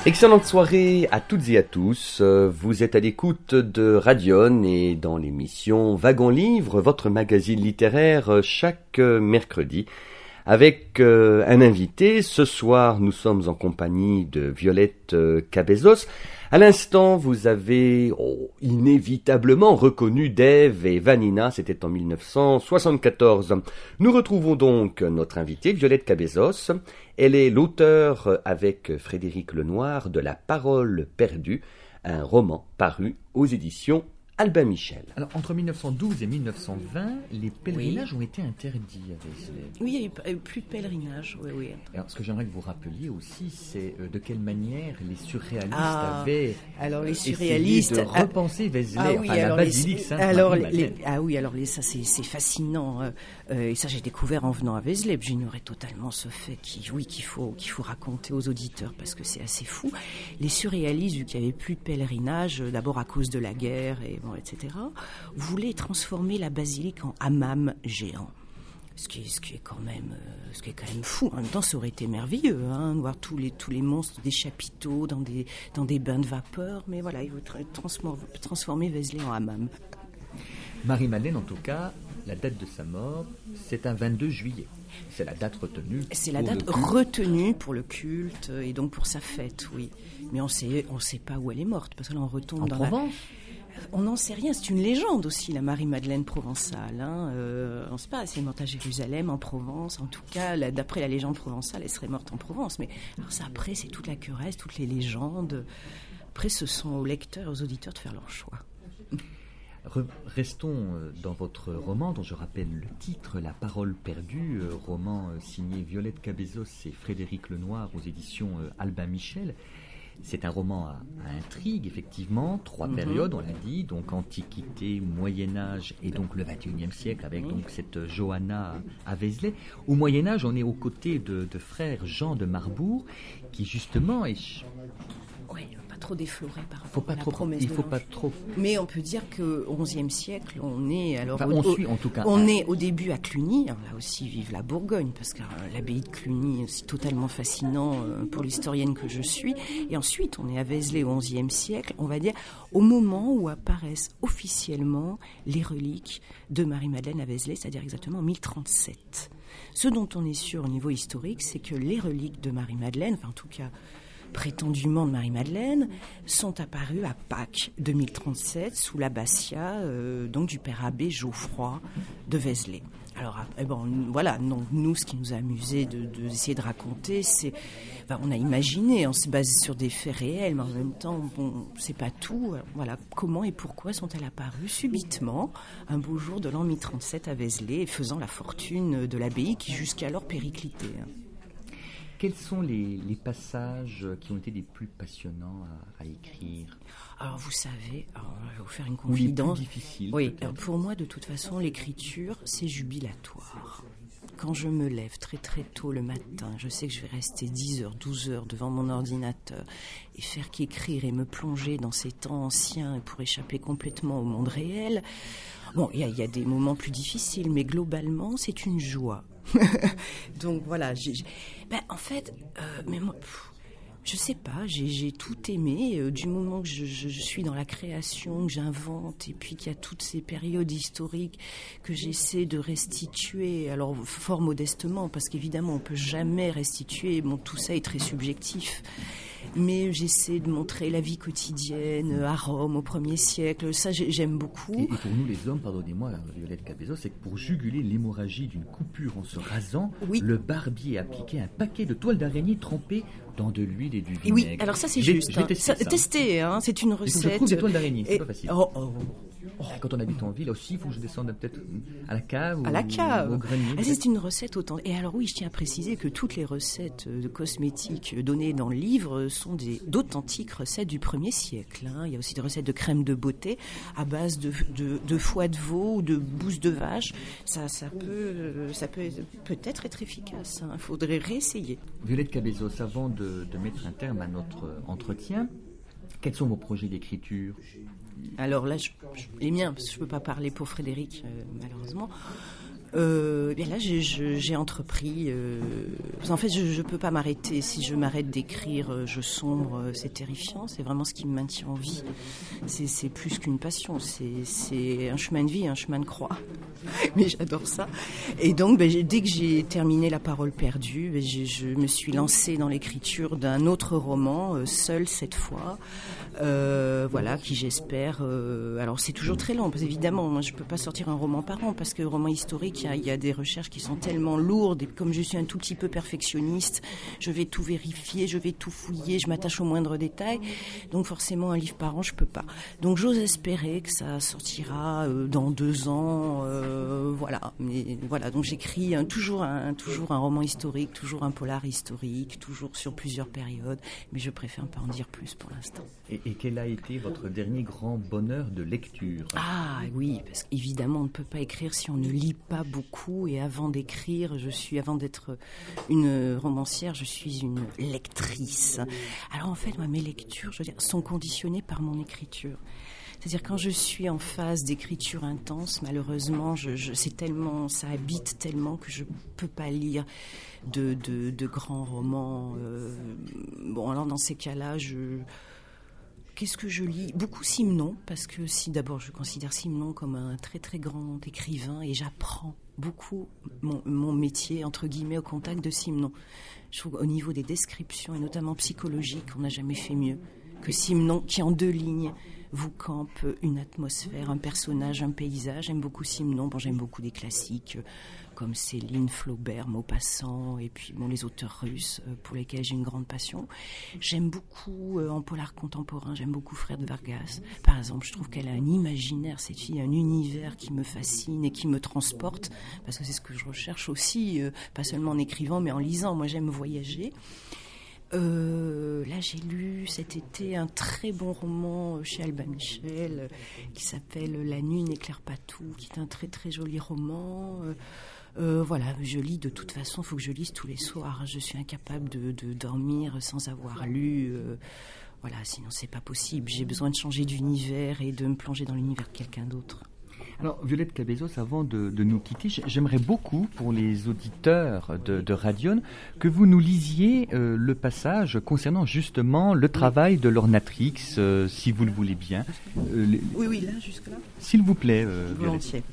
S1: Excellente soirée à toutes et à tous. Vous êtes à l'écoute de Radion et dans l'émission Wagon Livre, votre magazine littéraire chaque mercredi. Avec euh, un invité, ce soir nous sommes en compagnie de Violette euh, Cabezos. À l'instant, vous avez oh, inévitablement reconnu Dave et Vanina, c'était en mille neuf cent soixante-quatorze. Nous retrouvons donc notre invitée, Violette Cabezos. Elle est l'auteure avec Frédéric Lenoir de La Parole perdue, un roman paru aux éditions Albin Michel.
S6: Alors, entre mille neuf cent douze et mille neuf cent vingt, les pèlerinages oui. ont été interdits à Vézelay.
S2: Oui, il n'y a eu plus de pèlerinage, oui, oui.
S6: Alors, ce que j'aimerais que vous rappeliez aussi, c'est euh, de quelle manière les surréalistes
S2: ah,
S6: avaient
S2: alors les surréalistes,
S6: essayé de repenser Vézelay,
S2: ah, oui,
S6: enfin la basilique
S2: les,
S6: Sainte
S2: alors
S6: Marie
S2: les, Ah oui, alors les, ça c'est, c'est fascinant. Euh, euh, et ça, j'ai découvert en venant à Vézelay. J'ignorais totalement ce fait qui, oui, qu'il faut, qu'il faut raconter aux auditeurs parce que c'est assez fou. Les surréalistes, vu qu'il n'y avait plus de pèlerinage, d'abord à cause de la guerre, et bon, et cetera, voulait transformer la basilique en hammam géant. Ce qui, est, ce qui est quand même, euh, ce qui est quand même fou. En même temps, ça aurait été merveilleux, hein, de voir tous les tous les monstres des chapiteaux dans des dans des bains de vapeur. Mais voilà, il veut tra- transformer, transformer Vézelay en hammam.
S6: Marie-Madeleine, en tout cas, la date de sa mort, c'est un vingt-deux juillet. C'est la date retenue.
S2: C'est la date retenue pour le culte et donc pour sa fête, oui. Mais on sait on sait pas où elle est morte parce que là on retombe
S6: en
S2: dans
S6: Provence.
S2: La... On n'en sait rien, c'est une légende aussi, la Marie-Madeleine provençale. Hein. Euh, on ne sait pas si elle est morte à Jérusalem, en Provence. En tout cas, là, d'après la légende provençale, elle serait morte en Provence. Mais alors ça, après, c'est toute la querelle, toutes les légendes. Après, ce sont aux lecteurs et aux auditeurs de faire leur choix.
S6: Re- restons dans votre roman, dont je rappelle le titre, La Parole perdue, euh, roman euh, signé Violette Cabezos et Frédéric Lenoir aux éditions euh, Albin Michel. C'est un roman à, à intrigue, effectivement, trois mm-hmm. périodes, on l'a dit, donc Antiquité, Moyen-Âge et donc le vingt et unième siècle, avec donc cette Johanna à Vézelay. Au Moyen-Âge, on est aux côtés de, de frère Jean de Marbourg, qui justement est...
S2: Oui, pas trop défloré par
S6: faut pas
S2: la
S6: trop,
S2: promesse
S6: il faut
S2: de
S6: pas trop.
S2: Mais on peut dire qu'au onzième siècle, on est alors
S6: enfin,
S2: au,
S6: on suit en tout cas.
S2: On est au début à Cluny. Alors là aussi, vive la Bourgogne, parce que euh, l'abbaye de Cluny, c'est totalement fascinant euh, pour l'historienne que je suis. Et ensuite, on est à Vézelay au onzième siècle. On va dire au moment où apparaissent officiellement les reliques de Marie-Madeleine à Vézelay, c'est-à-dire exactement en mille trente-sept. Ce dont on est sûr au niveau historique, c'est que les reliques de Marie-Madeleine, enfin en tout cas prétendument de Marie-Madeleine, sont apparus à Pâques deux mille trente-sept sous l'abbatiat euh, donc du père abbé Geoffroy de Vézelay. Alors, eh ben, voilà, donc, nous, ce qui nous a amusé de, de, d'essayer de raconter, c'est, ben, on a imaginé, on s'est basé sur des faits réels, mais en même temps, bon, c'est pas tout. Voilà, comment et pourquoi sont-elles apparues subitement un beau jour de l'an mille trente-sept à Vézelay, faisant la fortune de l'abbaye qui jusqu'alors périclitait.
S6: Quels sont les, les passages qui ont été les plus passionnants à, à écrire ?
S2: Alors vous savez, alors, je vais vous faire une confidence.
S6: Ou les plus difficiles,
S2: oui,
S6: peut-être.
S2: Pour moi, de toute façon, l'écriture, c'est jubilatoire. Quand je me lève très très tôt le matin, je sais que je vais rester dix heures, douze heures devant mon ordinateur et faire qu'écrire et me plonger dans ces temps anciens pour échapper complètement au monde réel. Bon, il y, y a des moments plus difficiles, mais globalement, c'est une joie. Donc voilà, j'ai, j'ai... Ben, en fait, euh, mais moi, pff, je sais pas, j'ai, j'ai tout aimé euh, du moment que je, je, je suis dans la création, que j'invente, et puis qu'il y a toutes ces périodes historiques que j'essaie de restituer, alors fort modestement, parce qu'évidemment on peut jamais restituer, bon tout ça est très subjectif. Mais j'essaie de montrer la vie quotidienne à Rome au premier siècle. Ça, j'aime beaucoup.
S6: Et, et pour nous les hommes, pardonnez-moi, Violette Cabezos, c'est que pour juguler l'hémorragie d'une coupure en se rasant, oui. le barbier appliquait un paquet de toiles d'araignée trempées dans de l'huile et du vinaigre.
S2: Oui, alors ça c'est
S6: j'ai,
S2: juste.
S6: J'ai
S2: hein.
S6: testé ça.
S2: Testé, hein. C'est une recette.
S6: Je trouve des toiles d'araignée, c'est et... pas facile.
S2: Oh, oh.
S6: Oh. Quand on habite en ville aussi, il faut que je descende peut-être à la cave ou
S2: à la cave.
S6: au grenier.
S2: Ah, c'est une recette autant. Et alors oui, je tiens à préciser que toutes les recettes de cosmétiques données dans le livre sont des, d'authentiques recettes du premier siècle. Hein. Il y a aussi des recettes de crème de beauté à base de, de, de foie de veau ou de bouse de vache. Ça, ça peut, ça peut peut-être être efficace. Il hein. faudrait réessayer.
S6: Violette Cabezos, avant de, de mettre un terme à notre entretien, quels sont vos projets d'écriture ?
S2: Alors là, je, je, les miens, parce que je ne peux pas parler pour Frédéric, euh, malheureusement. Euh, bien là, j'ai, je- j'ai entrepris. Euh, en fait, je ne peux pas m'arrêter. Si je m'arrête d'écrire, euh, je sombre. euh, C'est terrifiant. C'est vraiment ce qui me maintient en vie. C'est, c'est plus qu'une passion. C'est, c'est un chemin de vie, un chemin de croix. Mais j'adore ça. Et donc, ben, j'ai- dès que j'ai terminé La Parole perdue, ben, j'ai- je me suis lancée dans l'écriture d'un autre roman, euh, seule cette fois. Euh, voilà, qui j'espère. Euh, alors, c'est toujours très long, parce qu'évidemment, moi, je peux pas sortir un roman par an, parce que roman historique, il y a, il y a des recherches qui sont tellement lourdes, et comme je suis un tout petit peu perfectionniste, je vais tout vérifier, je vais tout fouiller, je m'attache aux moindres détails. Donc, forcément, un livre par an, je peux pas. Donc, j'ose espérer que ça sortira euh, dans deux ans. Euh, voilà. Mais voilà. Donc, j'écris un, toujours un, toujours un roman historique, toujours un polar historique, toujours sur plusieurs périodes. Mais je préfère pas en dire plus pour l'instant.
S6: Et, et quel a été votre dernier grand bonheur de lecture?
S2: Ah oui, parce qu'évidemment, on ne peut pas écrire si on ne lit pas beaucoup. Et avant d'écrire, je suis, avant d'être une romancière, je suis une lectrice. Alors en fait, moi, mes lectures, je veux dire, sont conditionnées par mon écriture. C'est-à-dire quand je suis en phase d'écriture intense, malheureusement, je, je, c'est tellement, ça habite tellement que je peux pas lire de, de, de grands romans. Euh, bon, alors dans ces cas-là, je Qu'est-ce que je lis? Beaucoup Simenon, parce que si d'abord je considère Simenon comme un très très grand écrivain et j'apprends beaucoup mon, mon métier, entre guillemets, au contact de Simenon. Je trouve au niveau des descriptions, et notamment psychologiques, on n'a jamais fait mieux que Simenon, qui en deux lignes vous campe une atmosphère, un personnage, un paysage. J'aime beaucoup Simenon, bon, j'aime beaucoup des classiques euh, comme Céline, Flaubert, Maupassant, et puis bon, les auteurs russes euh, pour lesquels j'ai une grande passion. J'aime beaucoup, euh, en polar contemporain, j'aime beaucoup Fred Vargas. Par exemple, je trouve qu'elle a un imaginaire, cette fille, un univers qui me fascine et qui me transporte, parce que c'est ce que je recherche aussi, euh, pas seulement en écrivant, mais en lisant. Moi, j'aime voyager. Euh, là, j'ai lu cet été un très bon roman chez Albin Michel euh, qui s'appelle La nuit n'éclaire pas tout, qui est un très très joli roman. Euh, euh, voilà, je lis de toute façon, il faut que je lise tous les soirs. Je suis incapable de, de dormir sans avoir lu. Euh, voilà, sinon c'est pas possible. J'ai besoin de changer d'univers et de me plonger dans l'univers de quelqu'un d'autre.
S6: Alors, Violette Cabezos, avant de, de nous quitter, j'aimerais beaucoup, pour les auditeurs de, de Radion, que vous nous lisiez euh, le passage concernant justement le travail de l'Ornatrix, euh, si vous le voulez bien. Euh, les...
S2: Oui, oui, là, jusque-là.
S6: S'il vous plaît, euh,
S2: Volontiers.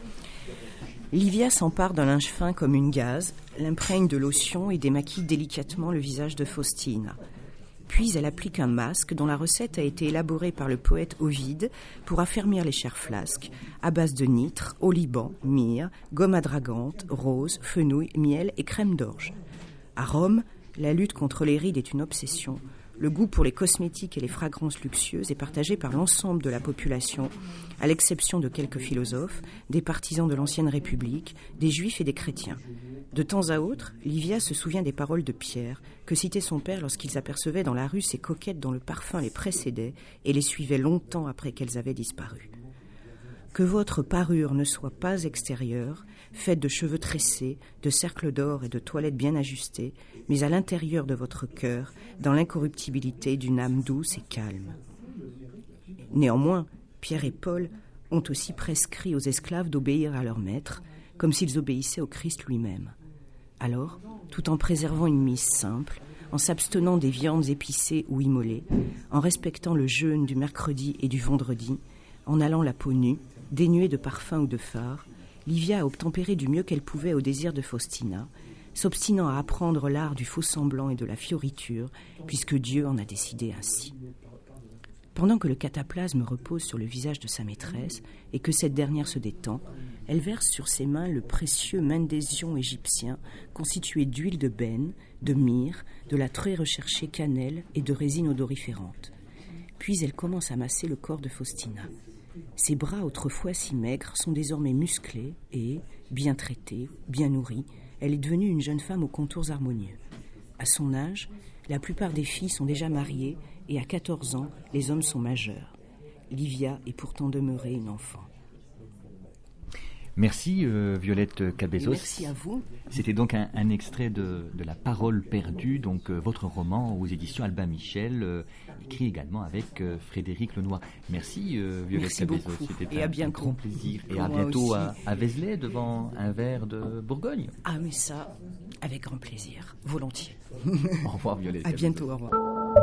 S2: Livia s'empare d'un linge fin comme une gaze, l'imprègne de lotion et démaquille délicatement le visage de Faustina. Puis elle applique un masque dont la recette a été élaborée par le poète Ovide pour affermir les chairs flasques, à base de nitre, oliban, myrrhe, gomme à dragante, rose, fenouil, miel et crème d'orge. À Rome, la lutte contre les rides est une obsession. Le goût pour les cosmétiques et les fragrances luxueuses est partagé par l'ensemble de la population, à l'exception de quelques philosophes, des partisans de l'ancienne République, des juifs et des chrétiens. De temps à autre, Livia se souvient des paroles de Pierre, que citait son père lorsqu'ils apercevaient dans la rue ces coquettes dont le parfum les précédait et les suivait longtemps après qu'elles avaient disparu. Que votre parure ne soit pas extérieure, faite de cheveux tressés, de cercles d'or et de toilettes bien ajustées, mais à l'intérieur de votre cœur, dans l'incorruptibilité d'une âme douce et calme. Néanmoins, Pierre et Paul ont aussi prescrit aux esclaves d'obéir à leur maître, comme s'ils obéissaient au Christ lui-même. Alors, tout en préservant une mise simple, en s'abstenant des viandes épicées ou immolées, en respectant le jeûne du mercredi et du vendredi, en allant la peau nue, dénuée de parfum ou de fard, Livia a obtempéré du mieux qu'elle pouvait au désir de Faustina, s'obstinant à apprendre l'art du faux semblant et de la fioriture, puisque Dieu en a décidé ainsi. Pendant que le cataplasme repose sur le visage de sa maîtresse et que cette dernière se détend, elle verse sur ses mains le précieux mendésion égyptien constitué d'huile de benne, de myrrhe, de la très recherchée cannelle et de résine odoriférante. Puis elle commence à masser le corps de Faustina. Ses bras, autrefois si maigres, sont désormais musclés et, bien traités, bien nourris, elle est devenue une jeune femme aux contours harmonieux. À son âge, la plupart des filles sont déjà mariées et à quatorze ans, les hommes sont majeurs. Livia est pourtant demeurée une enfant.
S6: Merci euh, Violette Cabezos.
S2: Merci à vous.
S6: C'était donc un, un extrait de, de La Parole perdue, donc euh, votre roman aux éditions Albin Michel, euh, écrit également avec euh, Frédéric Lenoir. Merci euh, Violette
S2: Merci
S6: Cabezos.
S2: beaucoup.
S6: C'était
S2: Et
S6: un,
S2: à bientôt.
S6: un grand plaisir. Et
S2: Pour
S6: à
S2: moi
S6: bientôt
S2: aussi.
S6: à, à Vézelay devant un verre de Bourgogne.
S2: Ah mais ça, avec grand plaisir, volontiers.
S6: Au revoir Violette
S2: À
S6: Cabezos.
S2: bientôt, au revoir.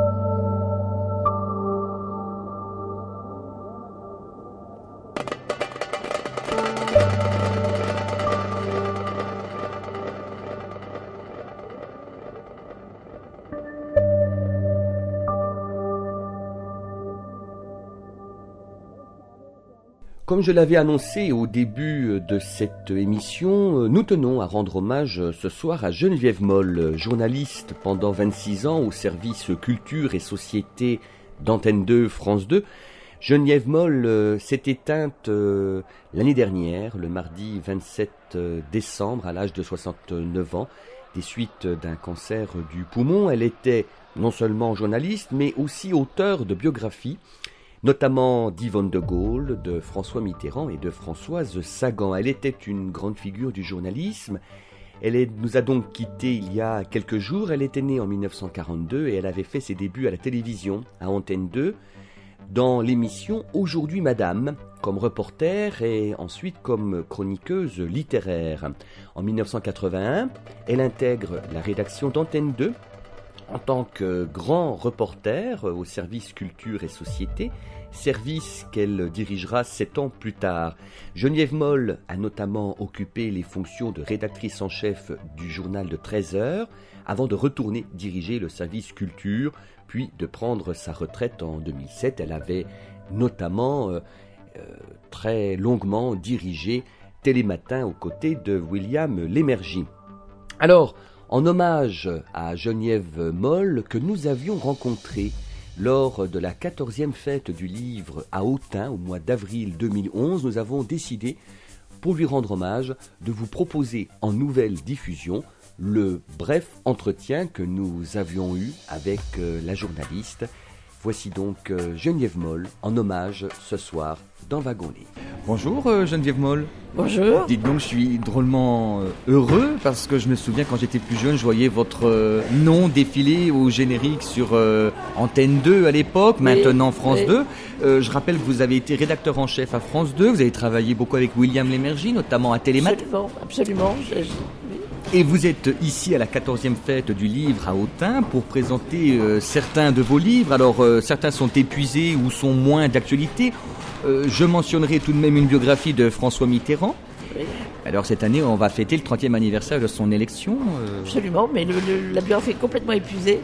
S1: Comme je l'avais annoncé au début de cette émission, nous tenons à rendre hommage ce soir à Geneviève Moll, journaliste pendant vingt-six ans au service culture et société d'Antenne deux, France deux. Geneviève Moll euh, s'est éteinte euh, l'année dernière, le mardi vingt-sept décembre, à l'âge de soixante-neuf ans, des suites d'un cancer du poumon. Elle était non seulement journaliste, mais aussi auteure de biographies, notamment d'Yvonne de Gaulle, de François Mitterrand et de Françoise Sagan. Elle était une grande figure du journalisme. Elle est, nous a donc quittés il y a quelques jours. Elle était née en mille neuf cent quarante-deux et elle avait fait ses débuts à la télévision, à Antenne deux, dans l'émission Aujourd'hui Madame, comme reporter et ensuite comme chroniqueuse littéraire. En mille neuf cent quatre-vingt-un, elle intègre la rédaction d'Antenne deux en tant que grand reporter au service culture et société, service qu'elle dirigera sept ans plus tard. Geneviève Moll a notamment occupé les fonctions de rédactrice en chef du journal de treize heures, avant de retourner diriger le service culture, puis de prendre sa retraite en deux mille sept. Elle avait notamment euh, euh, très longuement dirigé Télématin aux côtés de William Lémergie. Alors, en hommage à Geneviève Moll, que nous avions rencontrée lors de la quatorzième fête du livre à Autun au mois d'avril deux mille onze, nous avons décidé, pour lui rendre hommage, de vous proposer en nouvelle diffusion le bref entretien que nous avions eu avec euh, la journaliste. Voici donc euh, Geneviève Moll en hommage ce soir dans Wagon Libre.
S6: Bonjour euh, Geneviève Moll.
S8: Bonjour.
S6: Dites donc, je suis drôlement euh, heureux parce que je me souviens quand j'étais plus jeune, je voyais votre euh, nom défiler au générique sur euh, Antenne deux à l'époque,
S8: Oui,
S6: maintenant France
S8: oui.
S6: deux. Euh, je rappelle que vous avez été rédacteur en chef à France deux, vous avez travaillé beaucoup avec William Lémergie, notamment à Télématin.
S8: Absolument, absolument. Je- je- oui.
S6: Et vous êtes ici à la quatorzième fête du livre à Autun pour présenter euh, certains de vos livres. Alors euh, certains sont épuisés ou sont moins d'actualité. Euh, je mentionnerai tout de même une biographie de François Mitterrand.
S8: Oui.
S6: Alors cette année, on va fêter le trentième anniversaire de son élection. euh,
S8: Absolument, mais le, le- la biographie est complètement épuisée.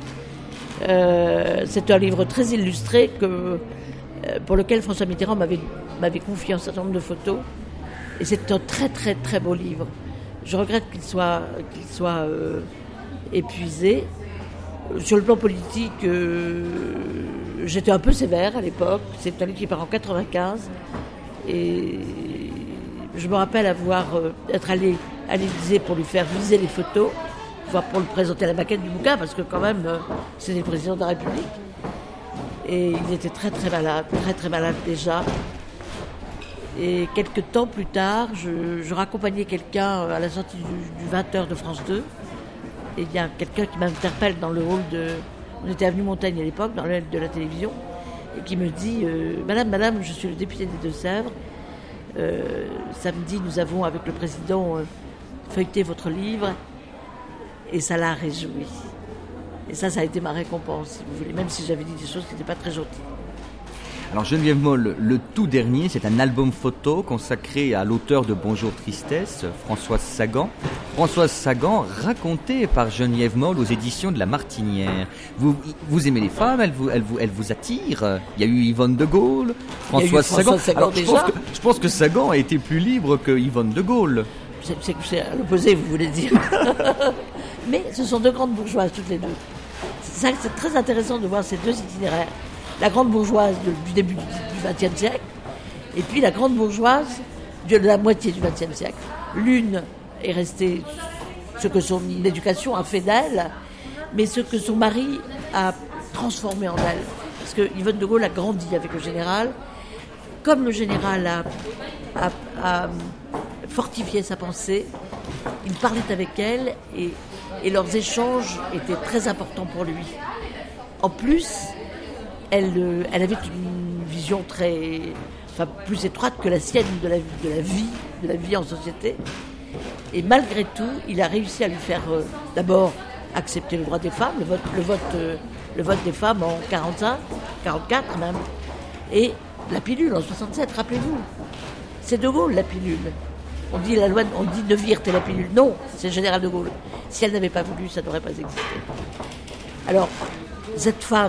S8: Euh, c'est un livre très illustré que, euh, pour lequel François Mitterrand m'avait, m'avait confié un certain nombre de photos. Et c'est un très très très beau livre. Je regrette qu'il soit, qu'il soit euh, épuisé. Sur le plan politique, euh, j'étais un peu sévère à l'époque. C'est un livre qui part en quatre-vingt-quinze. Et je me rappelle avoir, euh, être allé à l'Élysée pour lui faire viser les photos, voire pour lui présenter la maquette du bouquin, parce que quand même, euh, c'était le président de la République. Et il était très très malade, très très malade déjà. Et quelques temps plus tard, je, je raccompagnais quelqu'un à la sortie du, du vingt heures de France deux. Et il y a quelqu'un qui m'interpelle dans le hall de... On était avenue Montaigne à l'époque, dans le hall de la télévision, et qui me dit euh, « Madame, madame, je suis le député des Deux-Sèvres. Euh, samedi, nous avons, avec le président, euh, feuilleté votre livre. » Et ça l'a réjoui. Et ça, ça a été ma récompense, si vous voulez, même si j'avais dit des choses qui n'étaient pas très gentilles.
S6: Alors Geneviève Moll, le tout dernier, c'est un album photo consacré à l'auteur de Bonjour Tristesse, Françoise Sagan. Françoise Sagan, racontée par Geneviève Moll aux éditions de La Martinière. Vous, vous aimez les femmes, elles vous, elles vous, elles vous attirent. Il y a eu Yvonne de Gaulle,
S8: Il y a eu
S6: Françoise Sagan.
S8: Françoise Sagan
S6: Alors, je,
S8: déjà.
S6: pense que, je pense que Sagan a été plus libre que Yvonne de Gaulle.
S8: C'est, c'est, c'est à l'opposé, vous voulez dire. Mais ce sont deux grandes bourgeoises, toutes les deux. C'est, ça, c'est très intéressant de voir ces deux itinéraires. La grande bourgeoise de- du début du vingtième siècle, et puis la grande bourgeoise de la moitié du vingtième siècle. L'une est restée ce que son éducation a fait d'elle, mais ce que son mari a transformé en elle. Parce que Yvonne de Gaulle a grandi avec le général. Comme le général a, a- a, fortifiait sa pensée. Il parlait avec elle et, et leurs échanges étaient très importants pour lui. En plus, elle, euh, elle avait une vision très, enfin, plus étroite que la sienne de la, de la vie, de la vie en société. Et malgré tout, il a réussi à lui faire euh, d'abord accepter le droit des femmes, le vote, le vote, euh, le vote des femmes en quarante-cinq, quarante-quatre même, et la pilule en soixante-sept, rappelez-vous. C'est De Gaulle, la pilule. On dit la loi, on dit de Wirth et la pilule. Non, c'est le général de Gaulle. Si elle n'avait pas voulu, ça n'aurait pas existé. Alors, cette femme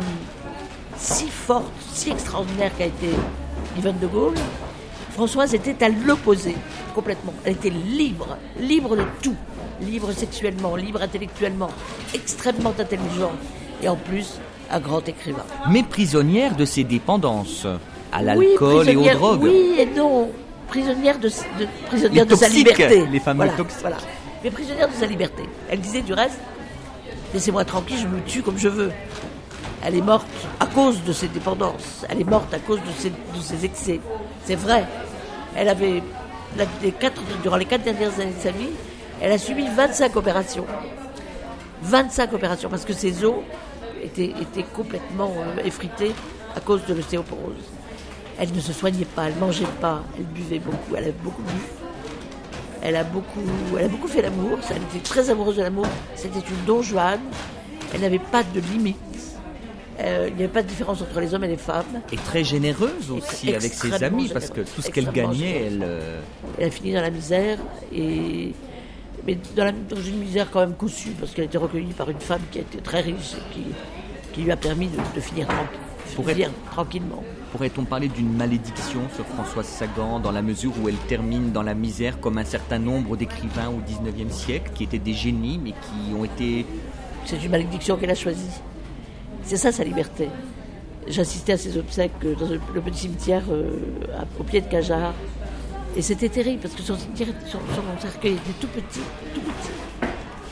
S8: si forte, si extraordinaire qu'a été Yvonne de Gaulle, Françoise était à l'opposé, complètement. Elle était libre, libre de tout. Libre sexuellement, libre intellectuellement, extrêmement intelligente. Et en plus, un grand écrivain.
S9: Mais prisonnière de ses dépendances, à l'alcool oui, et aux drogues.
S8: Oui et non. Prisonnière de, de, prisonnière
S9: les
S8: de sa liberté.
S9: Les fameux
S8: voilà,
S9: toxiques.
S8: Voilà. Mais prisonnière de sa liberté. Elle disait du reste, laissez-moi tranquille, je me tue comme je veux. Elle est morte à cause de ses dépendances. Elle est morte à cause de ses, de ses excès. C'est vrai. Elle avait, les quatre, durant les quatre dernières années de sa vie, elle a subi vingt-cinq opérations. vingt-cinq opérations, parce que ses os étaient, étaient complètement euh, effrités à cause de l'ostéoporose. Elle ne se soignait pas, elle ne mangeait pas, elle buvait beaucoup, elle a beaucoup bu. Elle a beaucoup, elle a beaucoup fait l'amour, elle était très amoureuse de l'amour. C'était une Don Juan, elle n'avait pas de limite. Euh, il n'y avait pas de différence entre les hommes et les femmes.
S9: Et très généreuse aussi avec ses amis, généreuse. Parce que tout ce qu'elle gagnait, elle... Euh...
S8: Elle a fini dans la misère, et... mais dans, la... dans une misère quand même cousue, parce qu'elle était recueillie par une femme qui était très riche et qui, qui lui a permis de, de finir tranquille. Pourrait... tranquillement.
S9: Pourrait-on parler d'une malédiction sur Françoise Sagan, dans la mesure où elle termine dans la misère comme un certain nombre d'écrivains au dix-neuvième siècle, qui étaient des génies, mais qui ont été...
S8: C'est une malédiction qu'elle a choisie. C'est ça sa liberté. J'assistais à ses obsèques dans le petit cimetière euh, au pied de Cajar. Et c'était terrible, parce que son cimetière, son, son cercueil était tout petit, tout petit.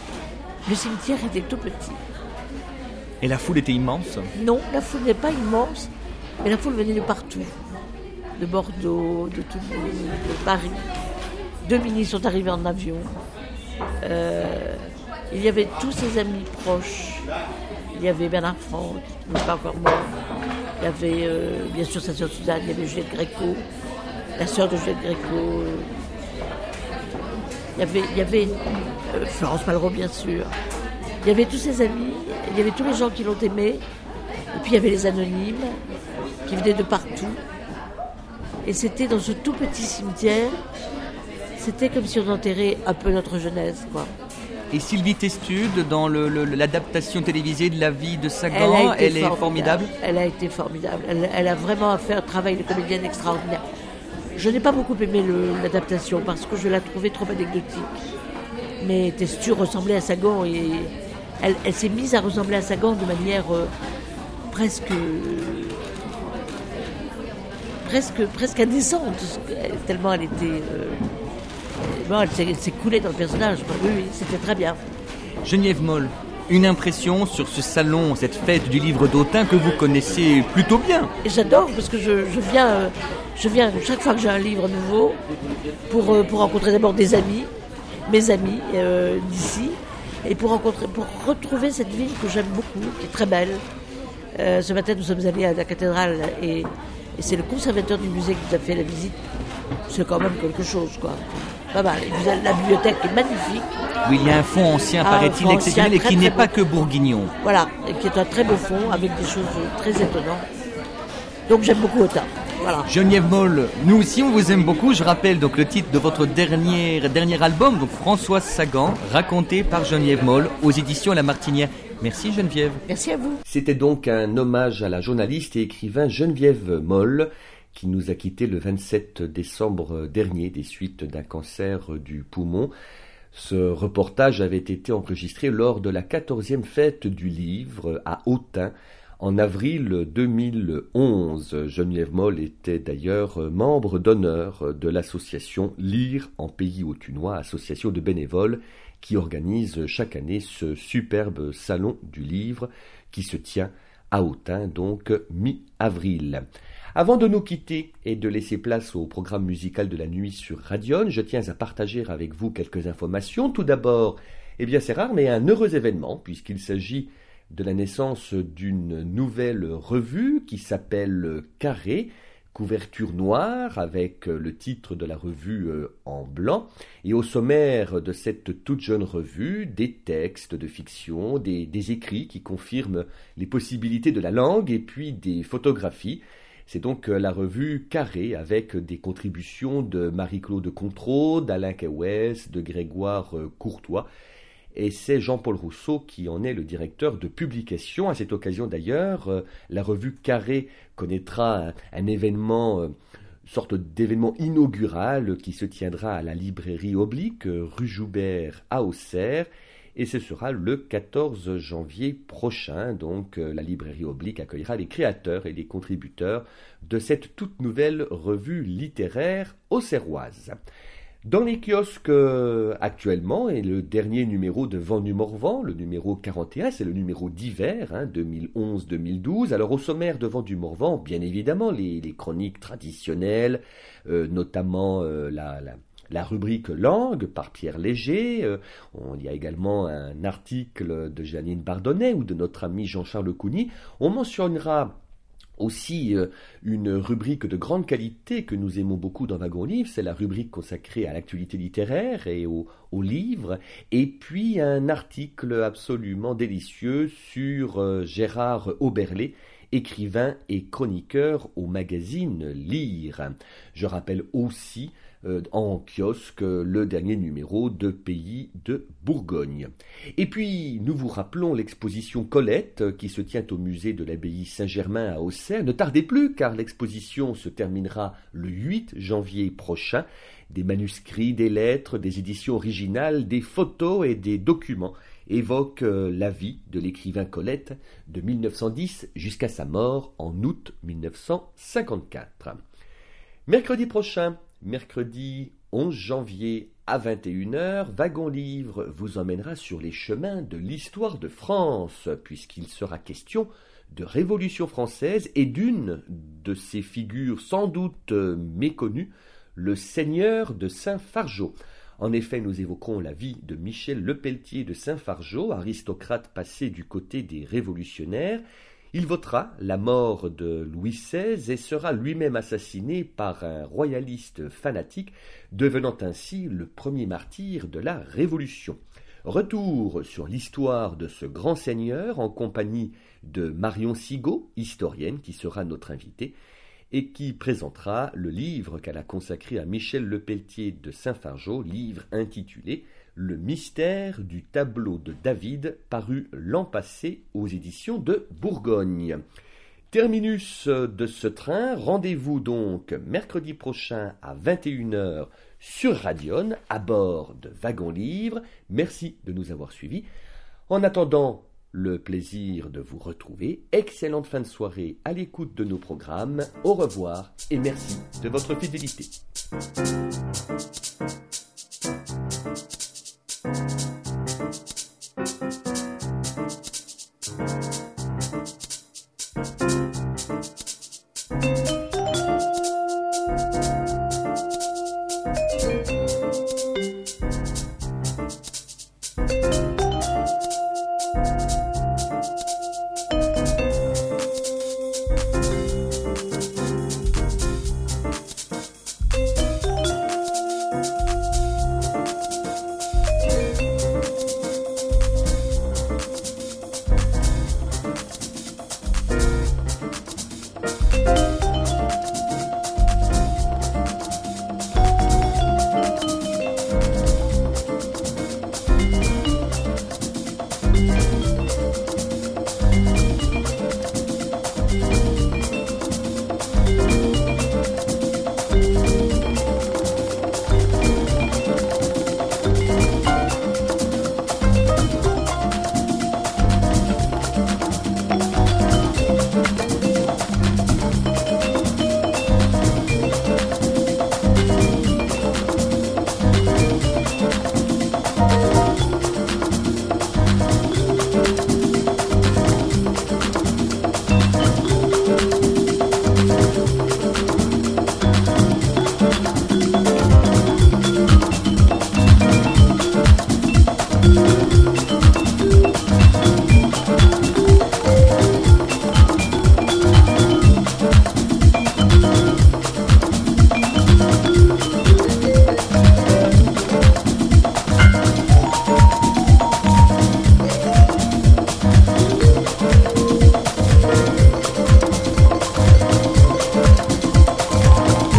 S8: Le cimetière était tout petit.
S9: Et la foule était immense ?
S8: Non, la foule n'est pas immense, mais la foule venait de partout. De Bordeaux, de Toulouse, de Paris. Deux ministres sont arrivés en avion. Euh, il y avait tous ses amis proches. Il y avait Bernard Franck, qui n'est pas encore mort. Il y avait, euh, bien sûr, sa sœur Suzanne. Il y avait Juliette Gréco, la sœur de Juliette Gréco. Il y avait, il y avait euh, Florence Malraux, bien sûr. Il y avait tous ses amis, il y avait tous les gens qui l'ont aimé. Et puis il y avait les anonymes, qui venaient de partout. Et c'était dans ce tout petit cimetière, c'était comme si on enterrait un peu notre jeunesse, quoi.
S9: Et Sylvie Testude, dans le, le, l'adaptation télévisée de la vie de Sagan, elle, elle est formidable.
S8: Elle a été formidable. Elle, elle a vraiment fait un travail de comédienne extraordinaire. Je n'ai pas beaucoup aimé le, l'adaptation parce que je la trouvais trop anecdotique. Mais Testude ressemblait à Sagan et elle, elle s'est mise à ressembler à Sagan de manière euh, presque, presque, presque indécente, tellement elle était... Euh, Bon, elle, s'est, elle s'est coulée dans le personnage. Oui, oui, c'était très bien.
S9: Geneviève Moll, une impression sur ce salon, cette fête du livre d'Autun que vous connaissez plutôt bien.
S8: Et j'adore parce que je, je, viens, je viens chaque fois que j'ai un livre nouveau pour, pour rencontrer d'abord des amis, mes amis euh, d'ici, et pour, rencontrer, pour retrouver cette ville que j'aime beaucoup, qui est très belle. Euh, ce matin, nous sommes allés à la cathédrale et, et c'est le conservateur du musée qui nous a fait la visite. C'est quand même quelque chose, quoi. Pas mal. La bibliothèque est magnifique.
S9: Oui, il y a un fonds ancien, ah, paraît-il, exceptionnel, et qui n'est beau. Pas que bourguignon.
S8: Voilà, et qui est un très beau fond, avec des choses très étonnantes. Donc j'aime beaucoup Autun. Voilà.
S9: Geneviève Moll, nous aussi on vous aime beaucoup. Je rappelle donc le titre de votre dernier, dernier album, donc Françoise Sagan, raconté par Geneviève Moll, aux éditions La Martinière. Merci Geneviève.
S8: Merci à vous.
S1: C'était donc un hommage à la journaliste et écrivain Geneviève Moll, qui nous a quittés le vingt-sept décembre dernier des suites d'un cancer du poumon. Ce reportage avait été enregistré lors de la quatorzième fête du livre à Autun en avril deux mille onze. Geneviève Moll était d'ailleurs membre d'honneur de l'association Lire en pays autunois, association de bénévoles qui organise chaque année ce superbe salon du livre qui se tient à Autun, donc mi-avril. Avant de nous quitter et de laisser place au programme musical de la nuit sur Radion, je tiens à partager avec vous quelques informations. Tout d'abord, eh bien c'est rare, mais un heureux événement, puisqu'il s'agit de la naissance d'une nouvelle revue qui s'appelle Carré, couverture noire avec le titre de la revue en blanc, et au sommaire de cette toute jeune revue, des textes de fiction, des, des écrits qui confirment les possibilités de la langue, et puis des photographies. C'est donc la revue Carré avec des contributions de Marie-Claude Contreau, d'Alain Kawes, de Grégoire Courtois, et c'est Jean-Paul Rousseau qui en est le directeur de publication. À cette occasion d'ailleurs, euh, la revue Carré connaîtra un, un événement, euh, sorte d'événement inaugural qui se tiendra à la librairie Oblique, euh, rue Joubert à Auxerre, et ce sera le quatorze janvier prochain. Donc euh, la librairie Oblique accueillera les créateurs et les contributeurs de cette toute nouvelle revue littéraire auxerroise. Dans les kiosques euh, actuellement, et le dernier numéro de Vent du Morvan, le numéro quarante et un, c'est le numéro d'hiver, hein, deux mille onze deux mille douze. Alors au sommaire de Vent du Morvan, bien évidemment, les, les chroniques traditionnelles, euh, notamment euh, la, la, la rubrique langue par Pierre Léger. Euh, on, il y a également un article de Janine Bardonnet ou de notre ami Jean-Charles Cougny. On mentionnera aussi euh, une rubrique de grande qualité que nous aimons beaucoup dans Wagon Livre, c'est la rubrique consacrée à l'actualité littéraire et aux au livres, et puis un article absolument délicieux sur euh, Gérard Auberlé, écrivain et chroniqueur au magazine Lire. Je rappelle aussi euh, en kiosque le dernier numéro de Pays de Bourgogne. Et puis, nous vous rappelons l'exposition Colette qui se tient au musée de l'abbaye Saint-Germain à Auxerre. Ne tardez plus car l'exposition se terminera le huit janvier prochain. Des manuscrits, des lettres, des éditions originales, des photos et des documents évoquent la vie de l'écrivain Colette de mille neuf cent dix jusqu'à sa mort en août mille neuf cent cinquante-quatre. Mercredi prochain, mercredi onze janvier à vingt et une heures, Wagon Livre vous emmènera sur les chemins de l'histoire de France, puisqu'il sera question de Révolution française et d'une de ces figures sans doute méconnues, le seigneur de Saint-Fargeau. En effet, nous évoquerons la vie de Michel Lepelletier de Saint-Fargeau, aristocrate passé du côté des révolutionnaires. Il votera la mort de Louis seize et sera lui-même assassiné par un royaliste fanatique, devenant ainsi le premier martyr de la Révolution. Retour sur l'histoire de ce grand seigneur en compagnie de Marion Sigaud, historienne, qui sera notre invitée, et qui présentera le livre qu'elle a consacré à Michel Lepelletier de Saint-Fargeau, livre intitulé « Le mystère du tableau de David » paru l'an passé aux éditions de Bourgogne. Terminus de ce train, rendez-vous donc mercredi prochain à vingt et une heures sur Radion, à bord de Wagon Livre. Merci de nous avoir suivis. En attendant le plaisir de vous retrouver, excellente fin de soirée à l'écoute de nos programmes. Au revoir et merci de votre fidélité.